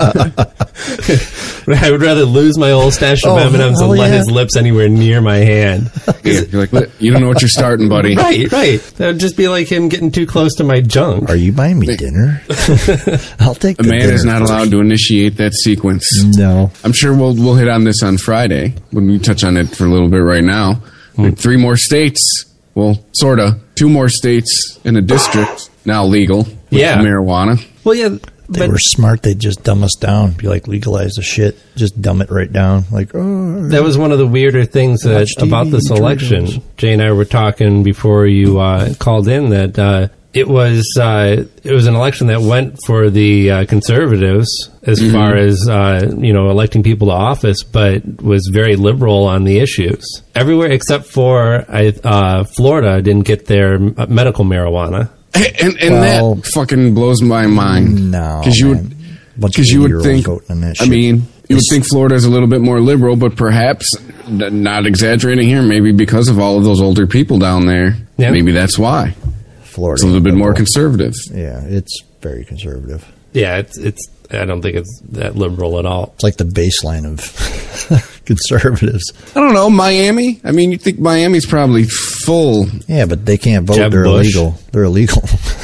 I would rather lose my whole stash of M&Ms than let his lips anywhere near my hand. Yeah, you're like, you don't know what you're starting, buddy. Right. That would just be like him getting too close to my junk. Are you buying me dinner? I'll take the A man dinner is not first. allowed to initiate that sequence. No. I'm sure we'll hit on this on Friday when we touch on it for a little bit right now. Like 3 more states, well, sorta, 2 more states in a district now legal with marijuana. Well, yeah. They were smart. They'd just dumb us down. Be like, legalize the shit. Just dumb it right down. Like, that was one of the weirder things about this election. Jay and I were talking before you called in that it was an election that went for the conservatives as far as electing people to office, but was very liberal on the issues. Everywhere except for Florida didn't get their medical marijuana. And that fucking blows my mind. No, because you would think. I mean, you would think Florida is a little bit more liberal, but perhaps not exaggerating here. Maybe because of all of those older people down there. Yeah. Maybe that's why. Florida, it's a little bit more conservative. Yeah, it's very conservative. Yeah, it's. I don't think it's that liberal at all. It's like the baseline of conservatives. I don't know, Miami. I mean, you think Miami's probably full. Yeah, but they can't vote. Jeb They're Bush. illegal. They're illegal.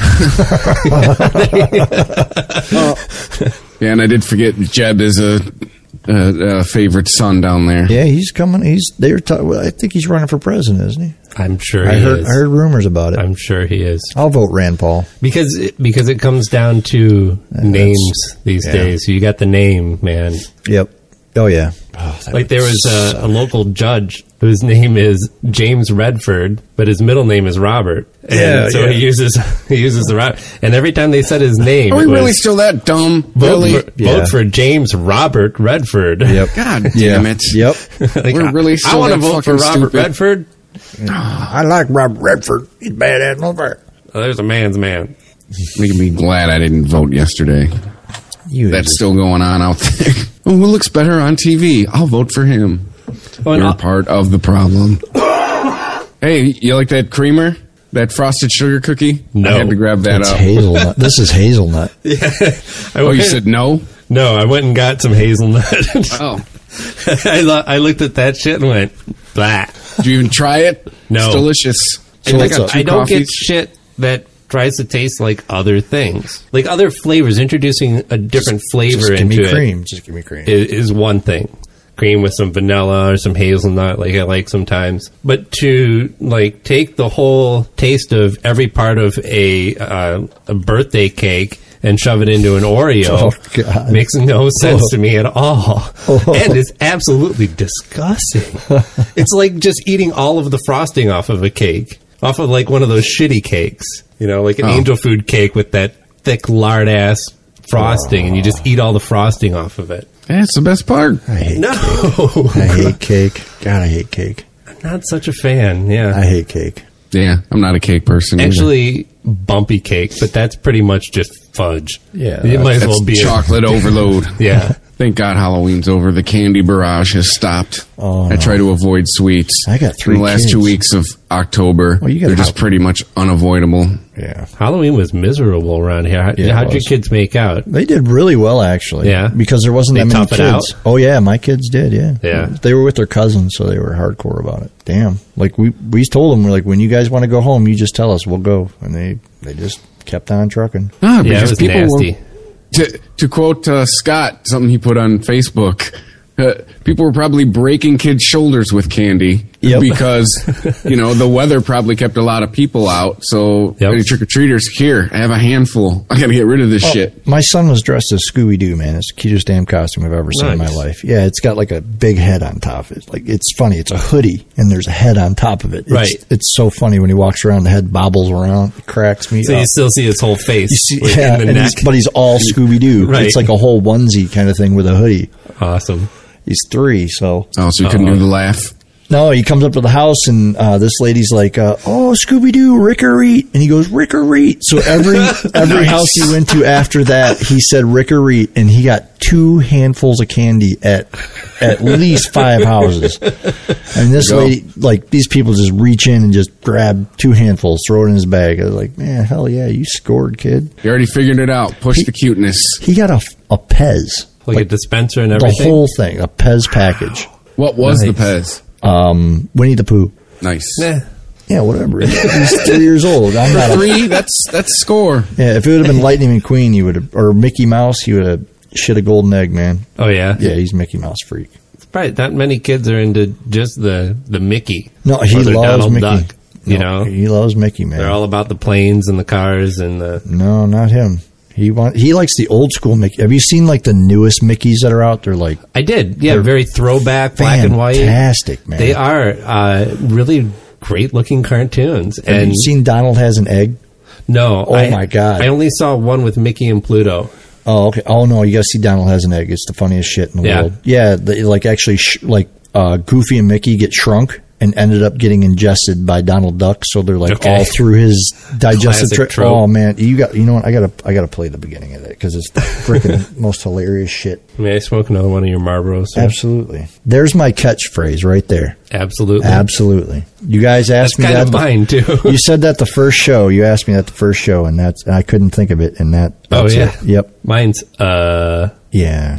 Yeah, and I did forget Jeb is a favorite son down there. Yeah, he's coming. I think he's running for president, isn't he? I'm sure I he is. I heard rumors about it. I'm sure he is. I'll vote Rand Paul. Because it comes down to names these days. You got the name, man. Yep. Oh, yeah. Like there was a local judge whose name is James Redford, but his middle name is Robert. And so he uses the Robert. And every time they said his name, Are we really still that dumb? Vote for James Robert Redford. Yep. God damn it. Yep. Like, We're really still I want to that vote for fucking Robert stupid. Redford. I like Robert Redford. He's badass motherfucker. Oh, there's a man's man. Making me glad I didn't vote yesterday. That's still going on out there. Oh, who looks better on TV? I'll vote for him. You're part of the problem. Hey, you like that creamer? That frosted sugar cookie? No. I had to grab that It's up. hazelnut. This is hazelnut. Oh, you said no? No, I went and got some hazelnut. Oh. I looked at that shit and went, blah. Did you even try it? No. It's delicious. So I got 2 I don't get coffees. shit that tries to taste like other things. Like other flavors, introducing a different flavor Just give into me it cream. Just give me cream. is one thing. Cream with some vanilla or some hazelnut, like I like sometimes. But to like take the whole taste of every part of a birthday cake and shove it into an Oreo makes no sense to me at all. And it's absolutely disgusting. It's like just eating all of the frosting off of a cake. Off of like one of those shitty cakes. You know, like an angel food cake with that thick lard ass frosting, and you just eat all the frosting off of it. That's the best part. I hate No, cake. I hate cake. God, I hate cake. I'm not such a fan. Yeah, I hate cake. Yeah, I'm not a cake person. either. actually, bumpy cake, but that's pretty much just fudge. Yeah, it might as That's well be chocolate overload. Yeah. Thank God Halloween's over. The candy barrage has stopped. Oh, I try to avoid sweets. I got 3 In the last kids. 2 weeks of October, Well, you got they're just pretty much unavoidable. Yeah. Halloween was miserable around here. Yeah, it How'd your was. kids make out? They did really well, actually. Yeah? Because there wasn't They that many tough it kids. out? Oh, yeah, my kids did, yeah. Yeah. They were with their cousins, so they were hardcore about it. Damn. Like, we told them, we're like, when you guys want to go home, you just tell us, we'll go. And they just kept on trucking. Ah, Yeah, it because was people nasty. were, to quote Scott, something he put on Facebook, people were probably breaking kids' shoulders with candy Yep. because, the weather probably kept a lot of people out. So, Yep. any trick-or-treaters, here, I have a handful. I got to get rid of this shit. My son was dressed as Scooby-Doo, man. It's the cutest damn costume I've ever seen in my Nice. life. Yeah, it's got like a big head on top of it. Like, it's funny. It's a hoodie, and there's a head on top of it. Right. It's so funny when he walks around, the head bobbles around. It cracks me So up. you still see his whole face You see, like, yeah, in the and neck. but he's all Scooby-Doo. Right. It's like a whole onesie kind of thing with a hoodie. Awesome. He's 3, so... Oh, so you couldn't do the laugh? No, he comes up to the house, and this lady's like, "Oh, Scooby-Doo, Rick-or-Reet," and he goes, "Rick-or-Reet." So every house he went to after that, he said Rick-or-Reet, and he got 2 handfuls of candy at least 5 houses. And this lady, like, these people just reach in and just grab 2 handfuls, throw it in his bag. I was like, man, hell yeah, you scored, kid. You already figured it out. Push the cuteness. He got a Pez, Like a dispenser and the everything. whole thing, a Pez package. What was the Nice. Pez? Winnie the Pooh. Nice. Yeah, whatever. He's 3 years old. I'm not a 3, that's score. Yeah, if it would have been Lightning McQueen, he would have, or Mickey Mouse, he would have shit a golden egg, man. Oh yeah. Yeah, he's Mickey Mouse freak. Right. Not many kids are into just the Mickey. No, he Or the loves Donald Mickey. Duck, you No, know, he loves Mickey, man. they're all about the planes and the cars and the. No, not him. He likes the old school Mickey. Have you seen like the newest Mickeys that are out? They're like I did. Yeah, They're very throwback, black and white. fantastic, man. They are really great looking cartoons. Have And you seen Donald Has an Egg? no, Oh, my God. I only saw one with Mickey and Pluto. Oh, okay. Oh no, you gotta see Donald Has an Egg. It's the funniest shit in the Yeah. world. Yeah, like actually, Goofy and Mickey get shrunk and ended up getting ingested by Donald Duck, so they're like Okay. all through his digestive Classic tract. trope. Oh man, you know what? I gotta play the beginning of it because it's the freaking most hilarious shit. May I smoke another one of your Marlboros? sir? Absolutely. There's my catchphrase right there. Absolutely. Absolutely. You guys asked That's me kind that. of mine too. You said that the first show. You asked me that the first show, and I couldn't think of it. And that's yeah. it. Yep. Mine's Yeah.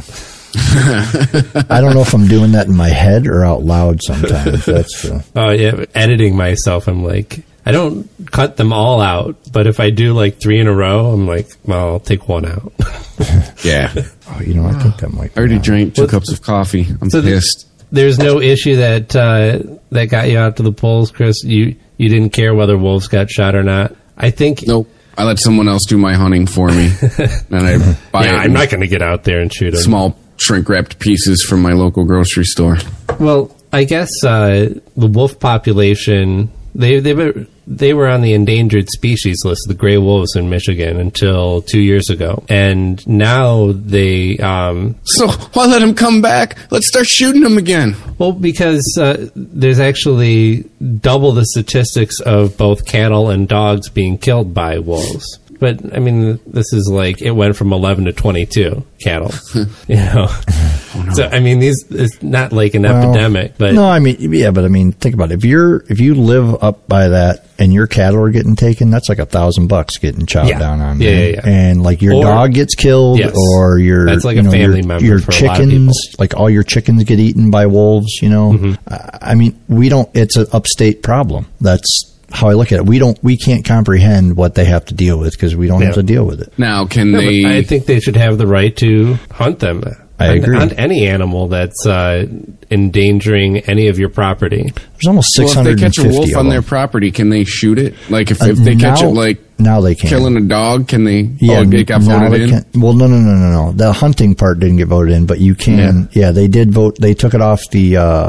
I don't know if I'm doing that in my head or out loud sometimes. That's Oh yeah, editing myself. I'm like, I don't cut them all out, but if I do like 3 in a row, I'm like, well, I'll take 1 out. Yeah. oh, you know, I think that might. I already drank 2 cups of coffee. I'm So the- pissed. There's no issue that that got you out to the polls, Chris. You didn't care whether wolves got shot or not. I think. Nope. I let someone else do my hunting for me. And I buy Yeah, it I'm in not going to get out there and shoot them. small shrink-wrapped pieces from my local grocery store. Well, I guess the wolf population they were on the endangered species list, the gray wolves in Michigan, until 2 years ago, and now they So why let him come back? Let's start shooting him again. well because there's actually double the statistics of both cattle and dogs being killed by wolves. But I mean, this is like it went from 11 to 22 cattle. You know, so I mean, it's not like an epidemic, but no, I mean, yeah, but I mean, think about it. If you live up by that and your cattle are getting taken, that's like $1,000 getting chowed Yeah. down on. Yeah, man. yeah, yeah. And like your Or- dog gets killed, Yes. or your That's like you a know, family your, member your for a lot of people. chickens, like all your chickens get eaten by wolves. You know, Mm-hmm. I mean, we don't. It's an upstate problem. That's how I look at it. We can't comprehend what they have to deal with because we don't have Yeah. to deal with it. Now, can No, but they... I think they should have the right to hunt them. I agree. On any animal that's endangering any of your property. There's almost well, if they 650 catch a wolf of on them. their property, can they shoot it? Like, if they catch it, like, now they can. killing a dog, can they... Yeah, oh, it got now voted they in? can- Well, no. The hunting part didn't get voted in, but you can. Yeah, they did vote. They took it off the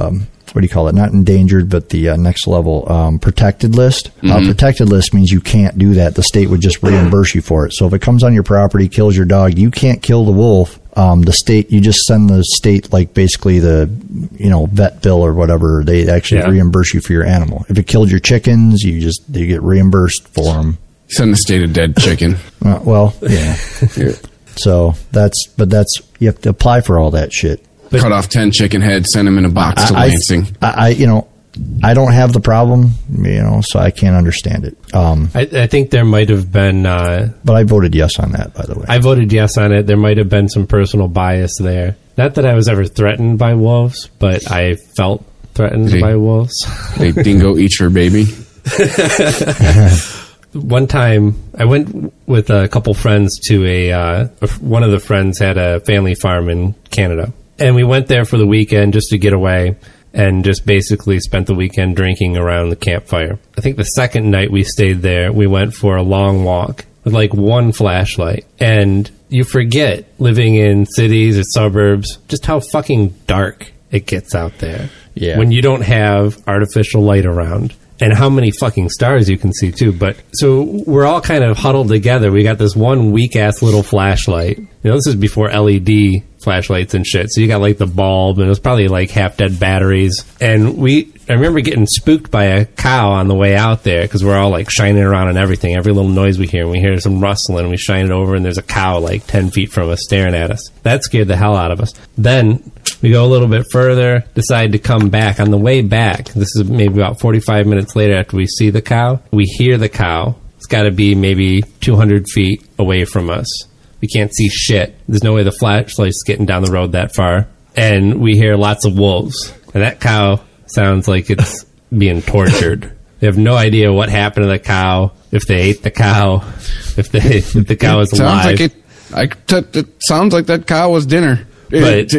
what do you call it? Not endangered, but the next level protected list. Protected list means you can't do that. The state would just reimburse you for it. So if it comes on your property, kills your dog, you can't kill the wolf. The state, you just send the state like basically the, vet bill or whatever. They actually reimburse you for your animal. If it killed your chickens, you get reimbursed for them. Send the state a dead chicken. Yeah. So you have to apply for all that shit. Cut off 10 chicken heads, send them in a box to Lansing. I don't have the problem, so I can't understand it. I think there might have been... but I voted yes on that, by the way. I voted yes on it. There might have been some personal bias there. Not that I was ever threatened by wolves, but I felt threatened by wolves. They dingo eat your baby? One time, I went with a couple friends to one of the friends had a family farm in Canada. And we went there for the weekend just to get away and just basically spent the weekend drinking around the campfire. I think the second night we stayed there, we went for a long walk with like one flashlight. And you forget, living in cities or suburbs, just how fucking dark it gets out there. Yeah. When you don't have artificial light around. And how many fucking stars you can see, too. But so we're all kind of huddled together. We got this one weak-ass little flashlight. This is before LED flashlights and shit. So you got, like, the bulb, and it was probably, like, half-dead batteries. And I remember getting spooked by a cow on the way out there because we're all, like, shining around and everything. Every little noise we hear some rustling, and we shine it over, and there's a cow, like, 10 feet from us staring at us. That scared the hell out of us. Then we go a little bit further, decide to come back. On the way back, this is maybe about 45 minutes later after we see the cow, we hear the cow. It's got to be maybe 200 feet away from us. We can't see shit. There's no way the flashlight's getting down the road that far. And we hear lots of wolves. And that cow sounds like it's being tortured. They have no idea what happened to the cow, if they ate the cow, if the cow is alive. It sounds like that cow was dinner. But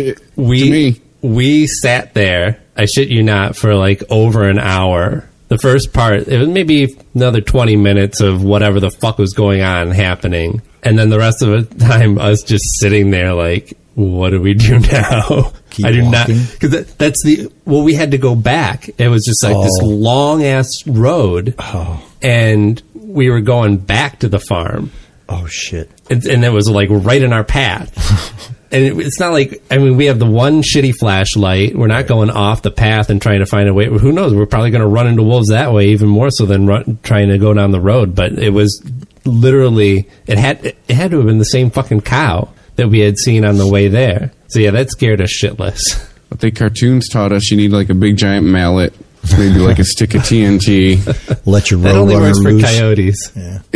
we sat there, I shit you not, for like over an hour. The first part, it was maybe another 20 minutes of whatever the fuck was going on happening. And then the rest of the time, us just sitting there like, what do we do now? I do not, because we had to go back. It was just like this long ass road. And we were going back to the farm. Oh shit. And it was like right in our path. And it's not like, we have the one shitty flashlight. We're not going off the path and trying to find a way. Who knows? We're probably going to run into wolves that way, even more so than trying to go down the road. But it was literally, it had to have been the same fucking cow that we had seen on the way there. So yeah, that scared us shitless. What the cartoons taught us, you need like a big giant mallet, maybe like a stick of TNT. Let your that road only runner works for loose. coyotes.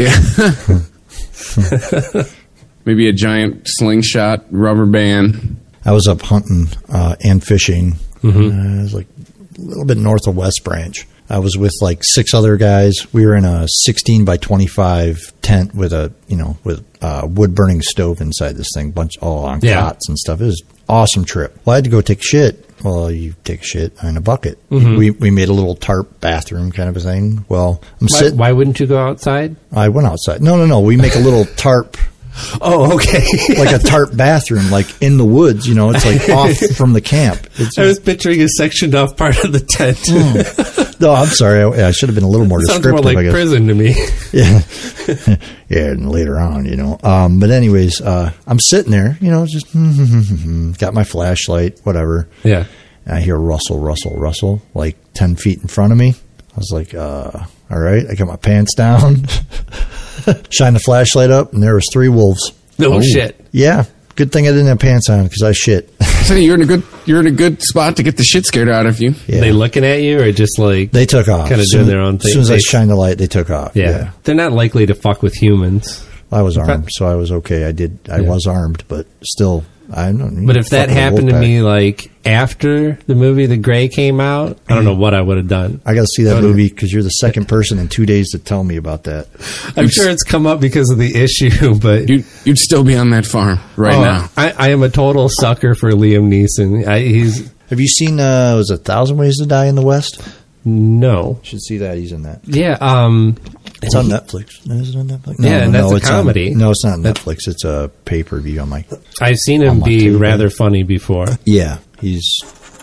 Yeah. Maybe a giant slingshot, rubber band. I was up hunting and fishing. I was like a little bit north of West Branch. I was with like 6 other guys. We were in a 16 by 25 tent with a wood burning stove inside this thing, all on cots and stuff. It was an awesome trip. Well, I had to go take a shit. Well, you take a shit in a bucket. We made a little tarp bathroom kind of a thing. Well, Why wouldn't you go outside? I went outside. No. We make a little tarp. Oh, okay. Like a tarp bathroom, like in the woods, it's like off from the camp. I was picturing a sectioned off part of the tent. No, I'm sorry. I should have been a little more descriptive. Sounds more like prison to me. Yeah. Yeah, and later on, But anyways, I'm sitting there, just got my flashlight, whatever. Yeah. And I hear rustle, like 10 feet in front of me. I was like, all right. I got my pants down. Shine the flashlight up, and there was 3 wolves. Oh shit! Yeah, good thing I didn't have pants on because I shit. So you're in a good spot to get the shit scared out of you. Yeah. They looking at you, or just like they took off, kind of doing their own thing. As soon as I shined the light, they took off. Yeah. They're not likely to fuck with humans. I was armed, so I was okay. I was armed, but still, I don't know. But if that happened to me, like after the movie The Grey came out, I don't know what I would have done. I got to see that movie because you're the second person in 2 days to tell me about that. I'm sure it's come up because of the issue, but you'd still be on that farm now. I am a total sucker for Liam Neeson. Have you seen was it 1,000 Ways to Die in the West? No. You should see that. He's in that. Yeah. It's on Netflix. Is it on Netflix? No, and that's a comedy. It's not Netflix. It's a pay-per-view on my... I've seen him be rather funny before. Yeah, he's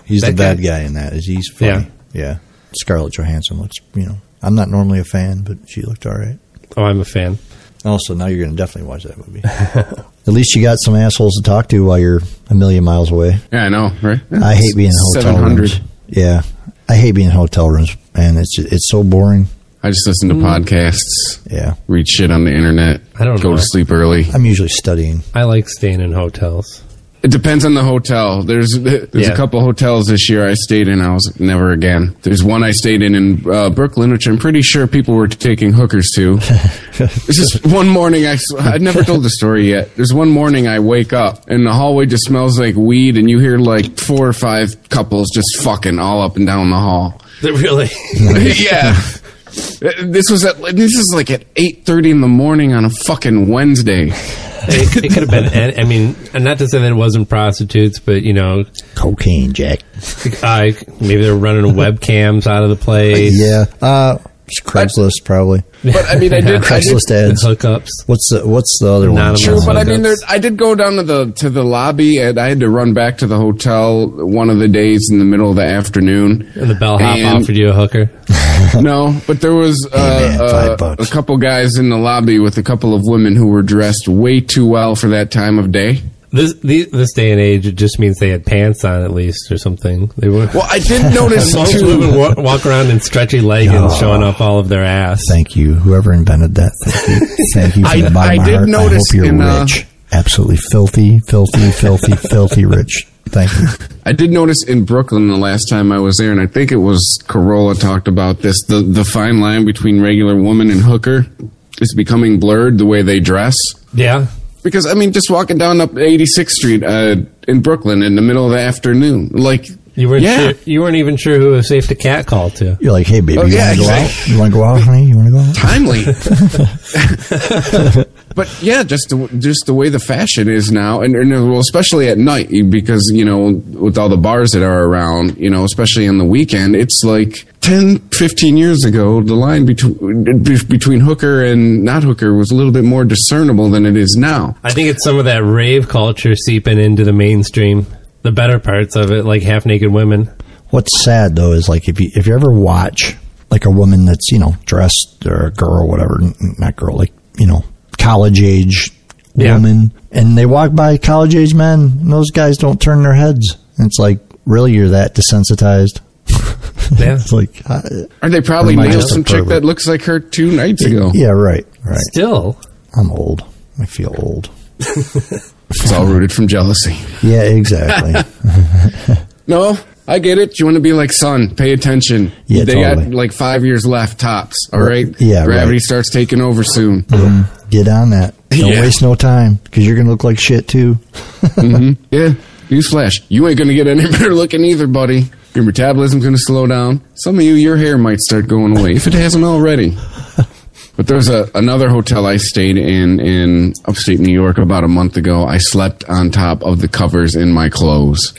He's That the bad guy? guy in that. He's funny. Yeah. Scarlett Johansson looks, I'm not normally a fan, but she looked all right. Oh, I'm a fan. Also, now you're going to definitely watch that movie. At least you got some assholes to talk to while you're a million miles away. Yeah, I know, right? I hate being in hotel 700. rooms. Yeah. I hate being in hotel rooms, man. It's so boring. I just listen to podcasts, Yeah. read shit on the internet, I don't go know. to sleep early. I'm usually studying. I like staying in hotels. It depends on the hotel. There's Yeah. a couple hotels this year I stayed in. I was never again. There's one I stayed in Brooklyn, which I'm pretty sure people were taking hookers to. It's just one morning. I'd never told the story yet. There's one morning I wake up and the hallway just smells like weed, and you hear like 4 or 5 couples just fucking all up and down the hall. Really? Yeah. This is like at 8:30 in the morning on a fucking Wednesday. It could have been. I mean, and not to say that it wasn't prostitutes, but Cocaine, Jack. maybe they were running webcams out of the place. Yeah. It's Craigslist, probably. But I mean, I did Craigslist And ads. hookups. What's the other one? Anonymous. True, but I mean, hookups. I did go down to the lobby, and I had to run back to the hotel one of the days in the middle of the afternoon. And the bellhop And- offered you a hooker. No, but there was man, $5. a couple guys in the lobby with a couple of women who were dressed way too well for that time of day. This day and age, it just means they had pants on at least or something. They were. Well, I did notice Most too. women walk around in stretchy leggings, Oh. showing off all of their ass. Thank you, whoever invented that. Thank you. Thank you from the bottom I of my did heart. I notice hope you're in, rich. Absolutely filthy, filthy rich. Thank you. I did notice in Brooklyn the last time I was there, and I think it was Corolla talked about this. The fine line between regular woman and hooker is becoming blurred the way they dress. Yeah. Because, I mean, just walking down up 86th Street in Brooklyn in the middle of the afternoon, like, You weren't yeah. sure, you weren't even sure who it was safe to catcall to. You're like, hey, baby, Oh, you yeah, want to go exactly. out? You want to go out, honey? You want to go out? timely. But yeah, just the way the fashion is now, and well, especially at night, because with all the bars that are around, especially on the weekend, it's like 10, 15 years ago, the line between hooker and not hooker was a little bit more discernible than it is now. I think it's some of that rave culture seeping into the mainstream. The better parts of it, like half naked women. What's sad though is like if you ever watch like a woman that's dressed, or a girl, whatever, not girl, like college age Yeah. woman, and they walk by college age men, and those guys don't turn their heads. And it's like, really, you're that desensitized? Yeah. It's like, Are they probably Or am I nailed just a some chick pervert? that looks like her 2 nights ago? yeah, right. Still, I'm old. I feel old. It's all rooted from jealousy. Yeah, exactly. No, I get it. You want to be like, son, pay attention. Yeah, they totally. got like 5 years left, tops. All right? Yeah, Gravity right. starts taking over soon. Get on that. Don't Yeah. waste no time, because you're gonna look like shit too. Yeah, newsflash. You ain't going to get any better looking either, buddy. Your metabolism's going to slow down. Some of you, your hair might start going away, if it hasn't already. But there's another hotel I stayed in upstate New York about a month ago. I slept on top of the covers in my clothes.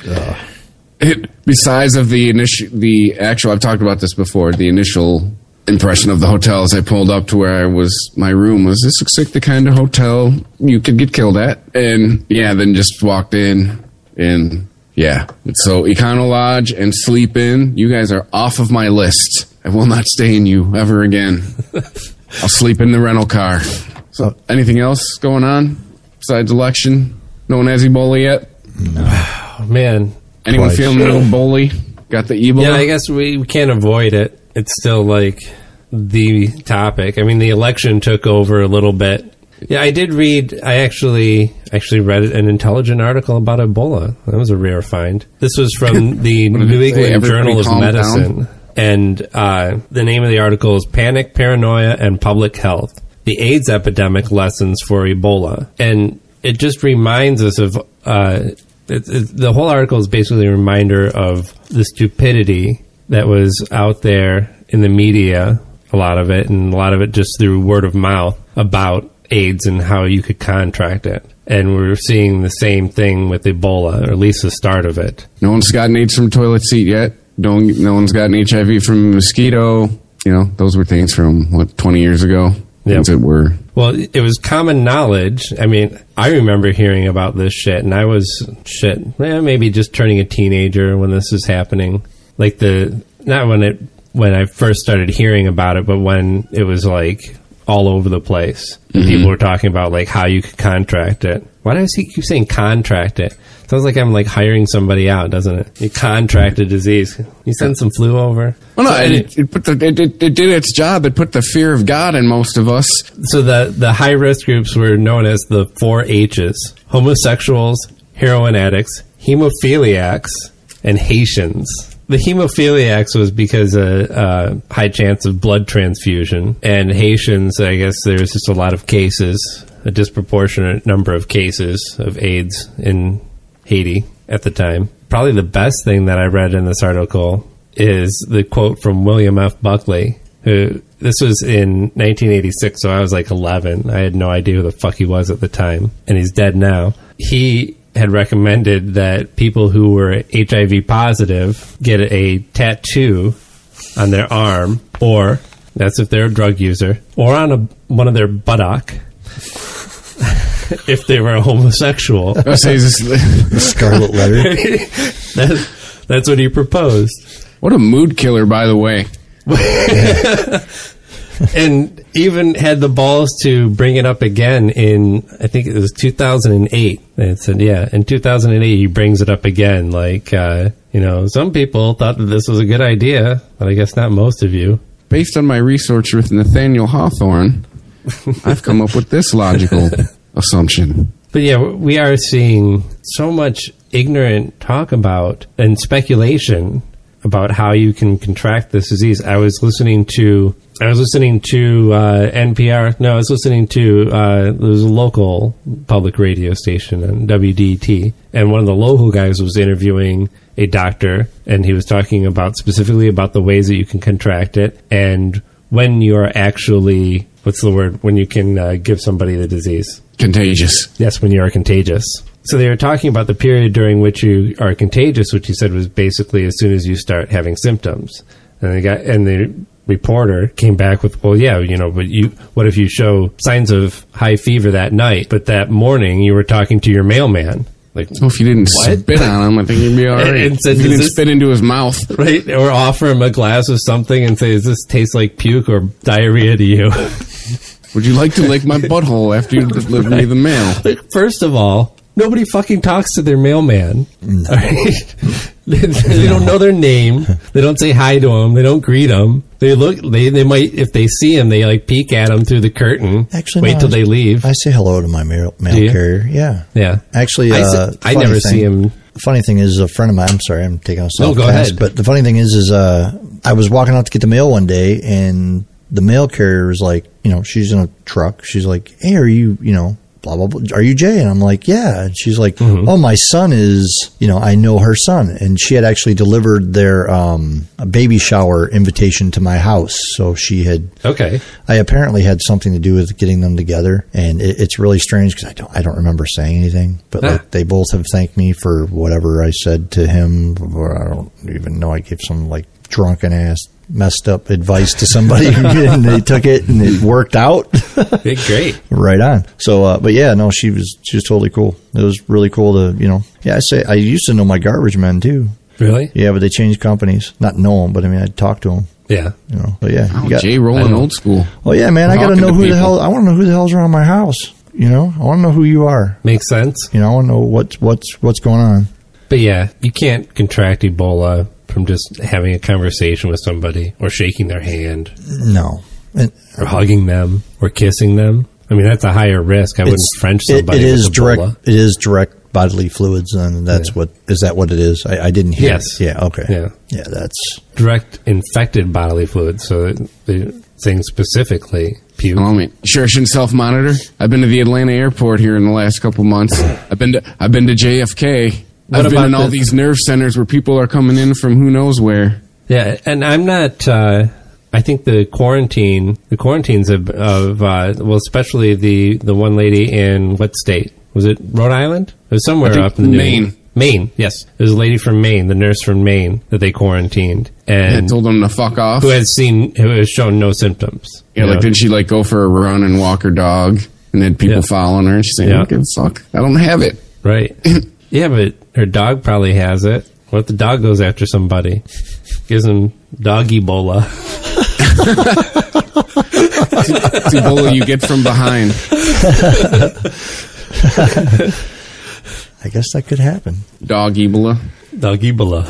Besides of the actual, I've talked about this before, the initial impression of the hotel as I pulled up to where my room was, this looks like the kind of hotel you could get killed at. And yeah, then just walked in and yeah. So Econo Lodge and Sleep Inn, you guys are off of my list. I will not stay in you ever again. I'll sleep in the rental car. So anything else going on besides election? No one has Ebola yet? oh, man. Anyone Twice. feeling a little Ebola? Got the Ebola? Yeah, I guess we can't avoid it. It's still like the topic. I mean, the election took over a little bit. Yeah, I did read. I actually read an intelligent article about Ebola. That was a rare find. This was from the What did New it say? England Everybody Journal of calm Medicine, down? and the name of the article is "Panic, Paranoia, and Public Health: The AIDS Epidemic Lessons for Ebola." And it just reminds us of. The whole article is basically a reminder of the stupidity that was out there in the media, a lot of it, and a lot of it just through word of mouth about AIDS and how you could contract it. And we're seeing the same thing with Ebola, or at least the start of it. No one's gotten AIDS from toilet seat yet. No one's gotten HIV from mosquito. Those were things from, 20 years ago? things that were. Well, it was common knowledge. I mean, I remember hearing about this shit, and I was maybe just turning a teenager when this is happening. Like not when I first started hearing about it, but when it was like all over the place. And people were talking about like how you could contract it. Why do I keep saying contract it? Sounds like I'm like hiring somebody out, doesn't it? You contract a disease. You send some flu over. Well, no, it did its job. It put the fear of God in most of us. So the high risk groups were known as the 4 H's: homosexuals, heroin addicts, hemophiliacs, and Haitians. The hemophiliacs was because of high chance of blood transfusion. And Haitians, I guess there's just a lot of cases, a disproportionate number of cases of AIDS in Haiti at the time. Probably the best thing that I read in this article is the quote from William F. Buckley, who, this was in 1986, so I was like 11. I had no idea who the fuck he was at the time, and he's dead now. He had recommended that people who were HIV positive get a tattoo on their arm, or that's if they're a drug user, or on one of their buttock if they were a homosexual. The scarlet letter. That's what he proposed. What a mood killer, by the way. And even had the balls to bring it up again in, I think it was 2008. And it said, in 2008 he brings it up again. Like, some people thought that this was a good idea, but I guess not most of you. Based on my research with Nathaniel Hawthorne, I've come up with this logical assumption. But yeah, we are seeing so much ignorant talk about and speculation about how you can contract this disease. I was listening to NPR. No, I was listening to there was a local public radio station on WDT, and one of the local guys was interviewing a doctor, and he was talking about specifically about the ways that you can contract it, and when you're actually, what's the word, when you can give somebody the disease. Contagious. Yes, when you are contagious. So they were talking about the period during which you are contagious, which he said was basically as soon as you start having symptoms. And the reporter came back with, well, yeah, but what if you show signs of high fever that night, but that morning you were talking to your mailman? Like, well, if you didn't spit on him, I think you'd be all right. And said, if you didn't spit into his mouth. Right? Or offer him a glass of something and say, does this taste like puke or diarrhea to you? Would you like to lick my butthole after you deliver me the mail? First of all, nobody fucking talks to their mailman. No. All right? They don't know their name. They don't say hi to him. They don't greet him. They might, if they see him, they like peek at him through the curtain. Actually, wait till they leave. I say hello to my mail carrier. Yeah. Yeah. Actually, I never see him. The funny thing is, a friend of mine, I'm sorry, I'm taking us off. No, go ahead. But the funny thing is I was walking out to get the mail one day, and the mail carrier was like, she's in a truck. She's like, hey, are you, blah, blah, blah. Are you Jay? And I'm like, yeah. And she's like, oh, my son is, I know her son. And she had actually delivered their a baby shower invitation to my house. So she had, I apparently had something to do with getting them together. And it's really strange because I don't remember saying anything. But like, they both have thanked me for whatever I said to him. Or I don't even know. I gave some like drunken ass messed up advice to somebody and they took it and it worked out. Great. Right on. So, but yeah, no, she was totally cool. It was really cool to, I used to know my garbage men too. Really? Yeah, but they changed companies. Not know them, but I mean, I'd talk to them. Yeah. But yeah. Jay rolling old school. Oh yeah, man, I got to know who the hell, I want to know who the hell's around my house. I want to know who you are. Makes sense. I want to know what's going on. But yeah, you can't contract Ebola from just having a conversation with somebody or shaking their hand. No. Or hugging them or kissing them. I mean, that's a higher risk. I wouldn't French somebody it is with direct. Ebola. It is direct bodily fluids, and that's what is that what it is? I didn't hear. Yes. It. Yeah. Okay. Yeah. That's direct infected bodily fluids. So they're saying specifically puke. Sure, I shouldn't self-monitor. I've been to the Atlanta airport here in the last couple months. I've been to JFK. I've been in all these nerve centers where people are coming in from who knows where. Yeah, and I'm not. I think the quarantines of especially the one lady in what state was it? Rhode Island? It was somewhere up in Maine. Maine, yes. There's a lady from Maine, the nurse from Maine, that they quarantined. And told them to fuck off. who has shown no symptoms. Yeah, like, did she, like, go for a run and walk her dog? And then people following her, and she's saying, I don't give a fuck. I don't have it. Right. Yeah, but her dog probably has it. What if the dog goes after somebody? Gives them dog Ebola. It's Ebola you get from behind. I guess that could happen. Dog Ebola. Dog Ebola.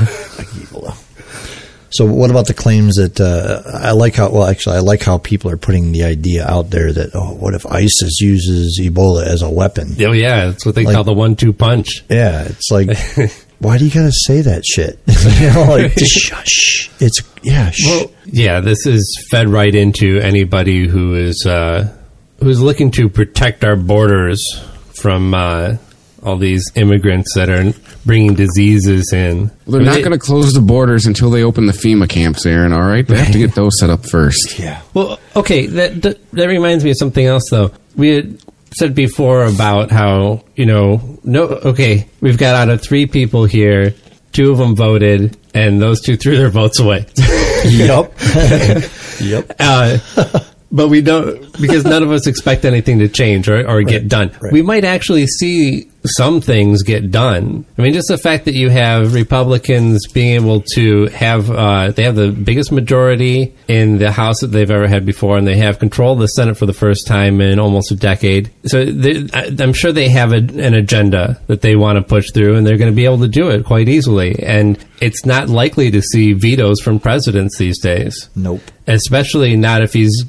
So what about the claims that I like how people are putting the idea out there that, what if ISIS uses Ebola as a weapon? Oh, yeah. That's what they call the 1-2 punch. Yeah. It's like, why do you got to say that shit? Just shush. Well, yeah, this is fed right into anybody who's looking to protect our borders from all these immigrants that are bringing diseases in. Well, they're not going to close the borders until they open the FEMA camps, Aaron, all right? They have to get those set up first. Yeah. Well, okay, that reminds me of something else, though. We had said before about how, we've got out of 3 people here, 2 of them voted, and those 2 threw their votes away. Yep. Yep. But we don't, because none of us expect anything to change or get done. Right. We might actually see some things get done. I mean, just the fact that you have Republicans being able to have, they have the biggest majority in the House that they've ever had before, and they have control of the Senate for the first time in almost a decade. So I'm sure they have an agenda that they want to push through, and they're going to be able to do it quite easily. And it's not likely to see vetoes from presidents these days. Nope. Especially not if he's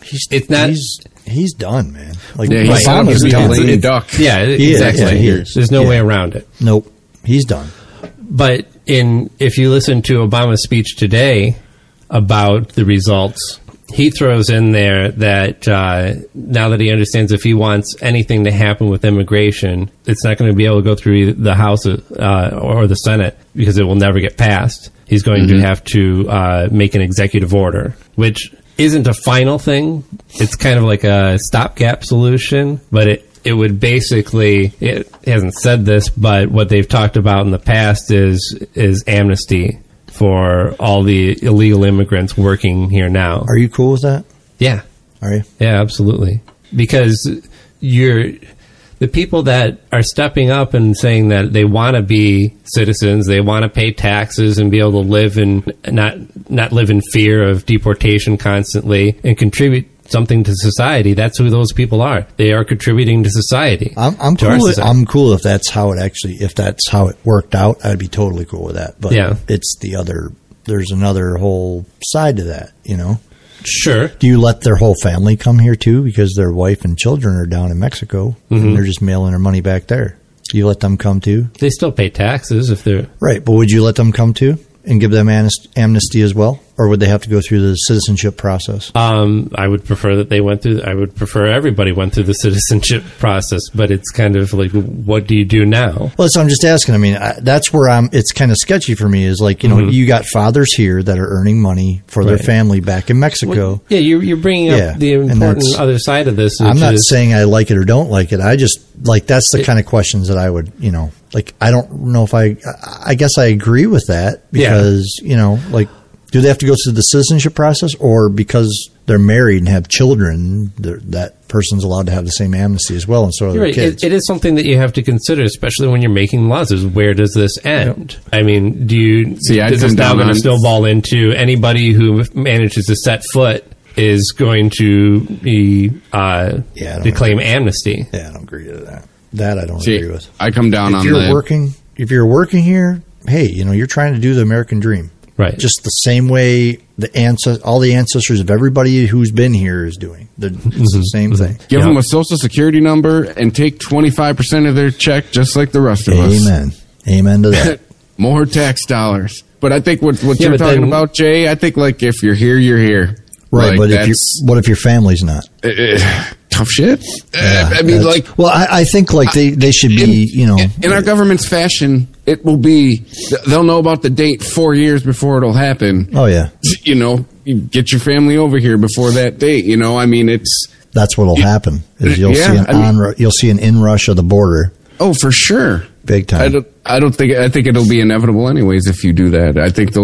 done, man. Like, Yeah, he's Obama's done. lame duck. Yeah, He is, exactly. yeah, he is. There's no Yeah. way around it. Nope. He's done. But if you listen to Obama's speech today about the results, he throws in there that now that he understands if he wants anything to happen with immigration, it's not going to be able to go through the House or the Senate because it will never get passed. He's going to have to make an executive order, which isn't a final thing. It's kind of like a stopgap solution, but it would basically, it hasn't said this, but what they've talked about in the past is amnesty for all the illegal immigrants working here now. Are you cool with that? Yeah. Are you? Yeah, absolutely. Because the people that are stepping up and saying that they want to be citizens, they want to pay taxes and be able to live in not live in fear of deportation constantly and contribute something to society. That's who those people are. They are contributing to society. I'm cool. I'm cool if that's how it worked out. I'd be totally cool with that. But it's there's another whole side to that, Sure. Do you let their whole family come here too because their wife and children are down in Mexico and they're just mailing their money back there? Do you let them come too? They still pay taxes if they're... Right, but would you let them come too and give them amnesty as well? Or would they have to go through the citizenship process? I would prefer that they went through... I would prefer everybody went through the citizenship process, but it's kind of like, what do you do now? Well, so I'm just asking. I mean, that's where it's kind of sketchy for me is like, you got fathers here that are earning money for their family back in Mexico. Well, yeah, you're bringing up the important other side of this. I'm not saying I like it or don't like it. I just, that's the kind of questions that I would, I don't know if I guess I agree with that because, do they have to go through the citizenship process or because they're married and have children, that person's allowed to have the same amnesty as well and so are their kids? It is something that you have to consider, especially when you're making laws, is where does this end? Yep. I mean, is this now going to snowball into anybody who manages to set foot is going to be to claim amnesty? Yeah, I don't agree with that. That I don't agree with. I come down on that. If you're working here, hey, you're trying to do the American dream. Right. Just the same way all the ancestors of everybody who's been here is doing. It's the same thing. Give them a social security number and take 25% of their check just like the rest of us. Amen. Amen to that. More tax dollars. But I think what you're talking about, Jay, I think like if you're here, you're here. Right, but what if your family's not? Tough shit. I mean, I think they should be, in our government's fashion, it will be. They'll know about the date 4 years before it'll happen. Oh yeah. You get your family over here before that date. I mean, that's what'll happen. Is you'll see an inrush of the border. Oh, for sure. Big time. I think it'll be inevitable anyways if you do that. I think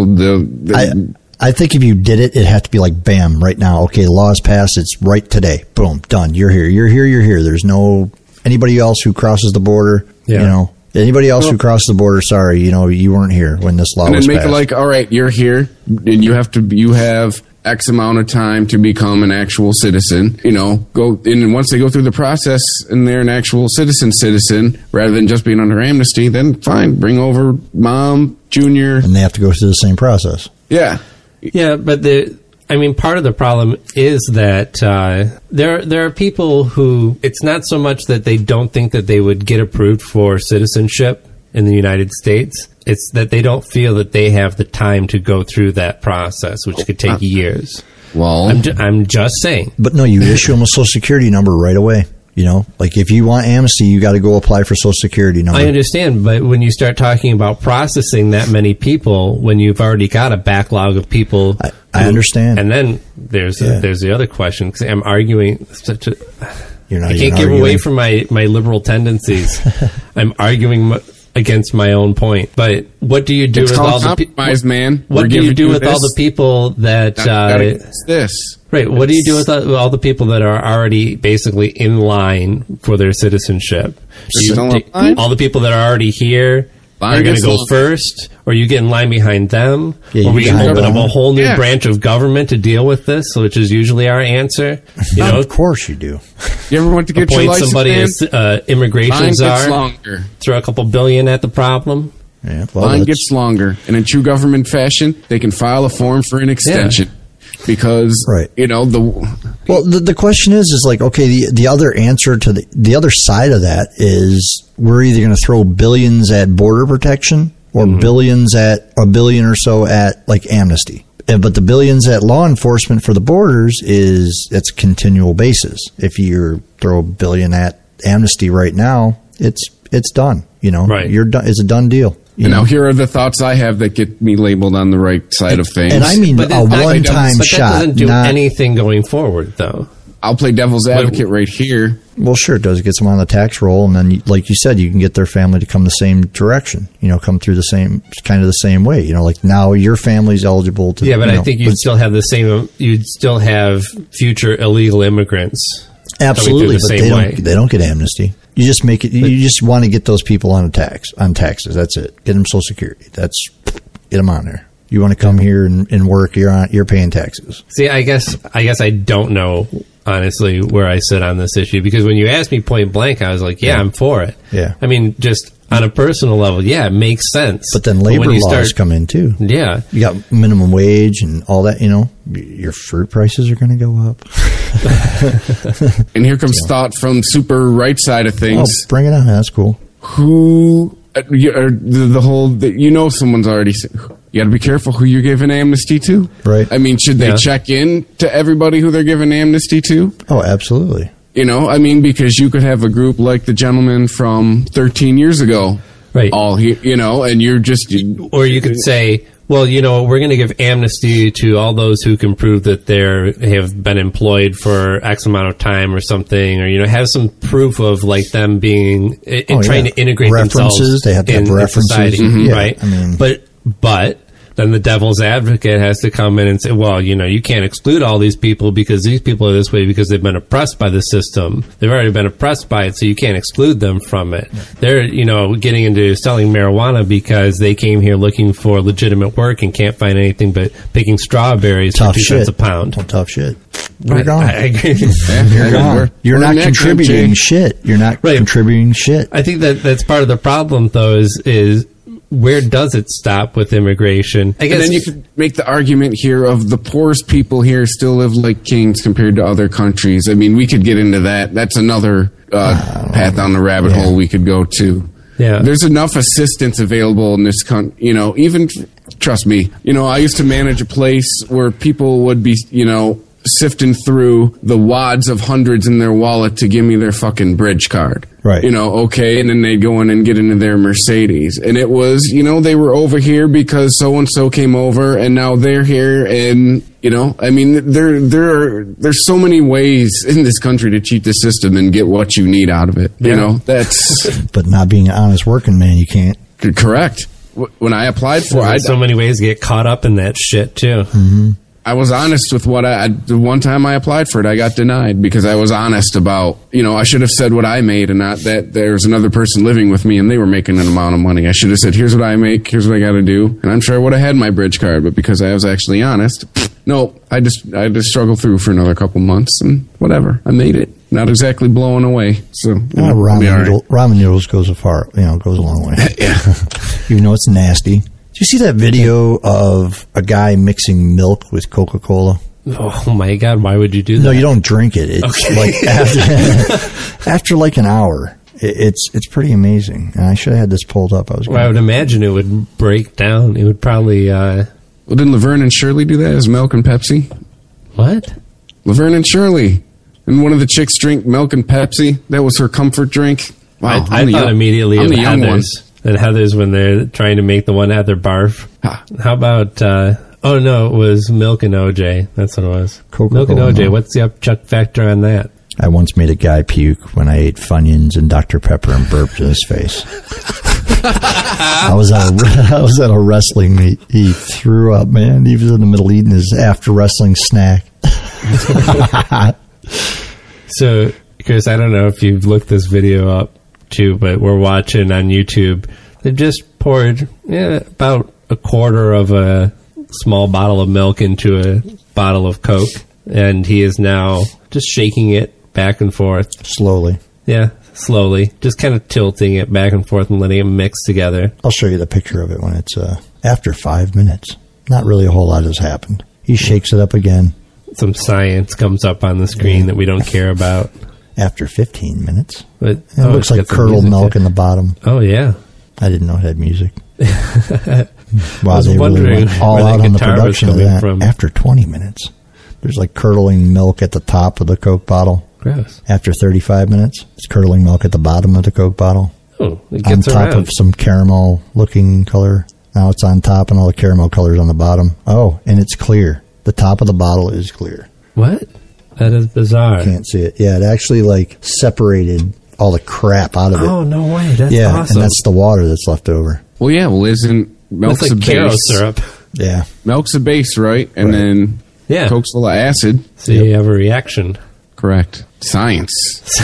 I think if you did it, it'd have to be like, bam, right now. Okay, the law is passed. It's right today. Boom, done. You're here. You're here. You're here. There's no anybody else who crosses the border. Yeah. You know, anybody else who crosses the border. Sorry, you know, you weren't here when this law was passed. And then make it like, all right, you're here, and you have X amount of time to become an actual citizen. You know, go and once they go through the process and they're an actual citizen, rather than just being under amnesty, then fine, bring over mom, junior, and they have to go through the same process. Yeah. Yeah, but part of the problem is that there are people who, it's not so much that they don't think that they would get approved for citizenship in the United States. It's that they don't feel that they have the time to go through that process, which could take years. Well, I'm just saying. But no, you issue them a Social Security number right away. You know, like if you want amnesty, you got to go apply for Social Security number. I understand, but when you start talking about processing that many people, when you've already got a backlog of people, I understand. And then there's the other question, because I'm arguing such a. I can't give away from my liberal tendencies. I'm arguing against my own point. But what do you do with all the people? Man. What do you do with all the people that? This. Right. What do you do with all the people that are already basically in line for their citizenship? All the people that are already here are going to go first, or you get in line behind them? Yeah, or we can open up a whole new branch of government to deal with this, which is usually our answer. You know, of course you do. You ever want to get your license? Somebody as immigration czar, throw a couple billion at the problem. Yeah, well, line gets longer, and in true government fashion, they can file a form for an extension. Yeah. Because, you know, the question is like, okay, the other answer to the other side of that is we're either going to throw billions at border protection or billions at $1 billion or so at like amnesty. But the billions at law enforcement for the borders it's continual basis. If you throw $1 billion at amnesty right now, it's done. You know, you're done. It's a done deal. Now, here are the thoughts I have that get me labeled on the right side of things. And I mean a one-time shot. That doesn't do anything going forward, though. I'll play devil's advocate right here. Well, sure, it does. It gets them on the tax roll, and then, like you said, you can get their family to come the same direction. You know, come through the same way. You know, like now your family's eligible to. Yeah, but I think you'd still have the same. You'd still have future illegal immigrants. Absolutely, but they don't get amnesty. You just make it. You just want to get those people on taxes. That's it. Get them Social Security. Get them on there. You want to come here and work. You're paying taxes. See, I guess I don't know honestly where I sit on this issue, because when you asked me point blank, I was like, yeah, I'm for it. Yeah. I mean, just on a personal level, yeah, it makes sense. But then labor laws come in too. Yeah. You got minimum wage and all that. You know, your fruit prices are going to go up. And here comes thought from super right side of things. Oh, bring it on. That's cool. Who the whole you know someone's already. You got to be careful who you're giving amnesty to. Right. I mean, should they check in to everybody who they're giving amnesty to? Oh, absolutely. You know, I mean, because you could have a group like the gentleman from 13 years ago. Right. All here, you know, and you're just. Or you could say, well, you know, we're going to give amnesty to all those who can prove that they have been employed for X amount of time or something, or, you know, have some proof of like them being trying to integrate themselves. They have to have references. Society, right? I mean, but then the devil's advocate has to come in and say, well, you know, you can't exclude all these people because these people are this way because they've been oppressed by the system. They've already been oppressed by it, so you can't exclude them from it. They're, you know, getting into selling marijuana because they came here looking for legitimate work and can't find anything but picking strawberries for 2 cents a pound. Tough shit. You're gone. I agree. You're gone. You're not contributing shit. You're not contributing shit. I think that's part of the problem, though, is where does it stop with immigration? I guess. And then you could make the argument here of the poorest people here still live like kings compared to other countries. I mean, we could get into that. That's another path down the rabbit hole we could go to. Yeah. There's enough assistance available in this country. You know, even, trust me, you know, I used to manage a place where people would be, you know, sifting through the wads of hundreds in their wallet to give me their fucking bridge card. Right. You know, okay, and then they'd go in and get into their Mercedes. And it was, you know, they were over here because so-and-so came over, and now they're here, and You know, I mean, there's so many ways in this country to cheat the system and get what you need out of it. You know, that's But not being an honest working man, you can't. correct. When I applied for it, There's so many ways to get caught up in that shit too. I was honest with what the one time I applied for it, I got denied because I was honest about, you know, I should have said what I made and not that there's another person living with me and they were making an amount of money. I should have said, here's what I make, here's what I got to do. And I'm sure I would have had my bridge card, but because I was actually honest, no, I just struggled through for another couple months and whatever. I made it. Not exactly blowing away. So ramen noodles goes a long way. Yeah. Even though it's nasty. Did you see that video of a guy mixing milk with Coca-Cola? Oh my God! Why would you do that? No, you don't drink it. It's like after like an hour. It's pretty amazing. And I should have had this pulled up. I would imagine it would break down. It would probably. Well, didn't Laverne and Shirley do that as Milk and Pepsi? What? Laverne and Shirley. And one of the chicks drink Milk and Pepsi. That was her comfort drink. Wow, I thought immediately of Heather's. And Heather's when they're trying to make the one Heather barf. How about, oh no, it was Milk and OJ. That's what it was. Coca-Cola, Milk and OJ. no. What's the upchuck factor on that? I once made a guy puke when I ate Funyuns and Dr. Pepper and burped in his face. I was at a wrestling meet. He threw up, man. He was in the middle eating his after wrestling snack. So, Chris, I don't know if you've looked this video up too, but we're watching on YouTube. They've just poured about a quarter of a small bottle of milk into a bottle of Coke, and he is now just shaking it back and forth. Slowly. Yeah, slowly. Just kind of tilting it back and forth and letting it mix together. I'll show you the picture of it when it's after 5 minutes. Not really a whole lot has happened. He shakes it up again. Some science comes up on the screen that we don't care about. After 15 minutes. But It looks like curdled milk in the bottom. Oh, yeah. I didn't know it had music. I Wow, was they really wondering went all where out that on the guitar was production of coming that. from. After 20 minutes. There's like curdling milk at the top of the Coke bottle. Gross. After 35 minutes, it's curdling milk at the bottom of the Coke bottle. Oh, it On gets top around. of some caramel-looking color. Now it's on top and all the caramel colors on the bottom. Oh, and it's clear. The top of the bottle is clear. What? That is bizarre. Can't see it. Yeah, it actually like separated all the crap out of it. Oh, no way. That's yeah, awesome. and that's the water that's left over. Well, yeah. Well, isn't milk's That's a like Caro base? syrup. Yeah. Milk's a base, right? And Right. then Yeah. Coke's full of acid. So you have a reaction. Correct. Science.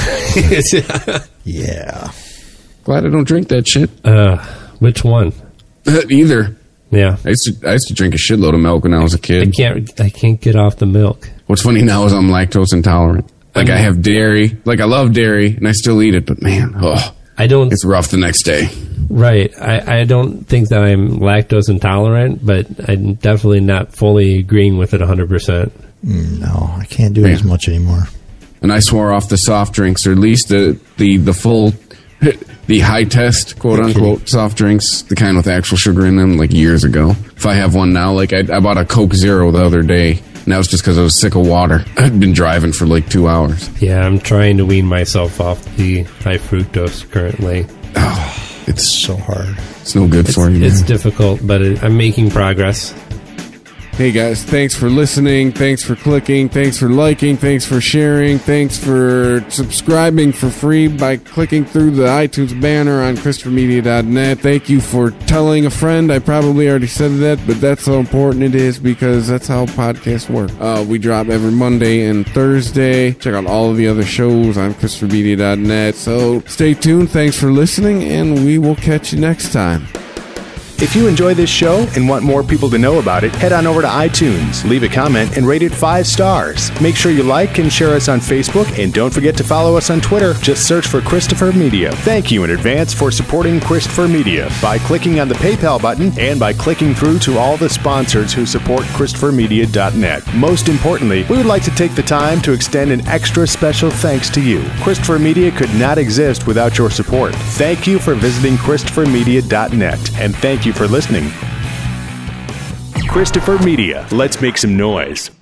Yeah. Glad I don't drink that shit Which one? either. Yeah. I used to drink a shitload of milk when I was a kid. I can't get off the milk. What's funny now is I'm lactose intolerant. Like I have dairy. Like I love dairy and I still eat it, but man, I don't. it's rough the next day. Right. I don't think that I'm lactose intolerant, but I'm definitely not fully agreeing with it 100%. No, I can't do it as much anymore. And I swore off the soft drinks, or at least the full, the high test, quote unquote, soft drinks, the kind with actual sugar in them, like years ago. If I have one now, like I bought a Coke Zero the other day, and that was just because I was sick of water. I'd been driving for like 2 hours. Yeah, I'm trying to wean myself off the high fructose currently. It's So hard. It's no good for you. It's man. difficult, but I'm making progress. Hey guys, thanks for listening, thanks for clicking, thanks for liking, thanks for sharing, thanks for subscribing for free by clicking through the iTunes banner on ChristopherMedia.net. Thank you for telling a friend. I probably already said that, but that's how important it is because that's how podcasts work. We drop every Monday and Thursday. Check out all of the other shows on ChristopherMedia.net. So stay tuned, thanks for listening, and we will catch you next time. If you enjoy this show and want more people to know about it, head on over to iTunes, leave a comment, and rate it 5 stars. Make sure you like and share us on Facebook, and don't forget to follow us on Twitter. Just search for Christopher Media. Thank you in advance for supporting Christopher Media by clicking on the PayPal button and by clicking through to all the sponsors who support ChristopherMedia.net. Most importantly, we would like to take the time to extend an extra special thanks to you. Christopher Media could not exist without your support. Thank you for visiting ChristopherMedia.net, and thank you for listening. Christopher Media. Let's make some noise.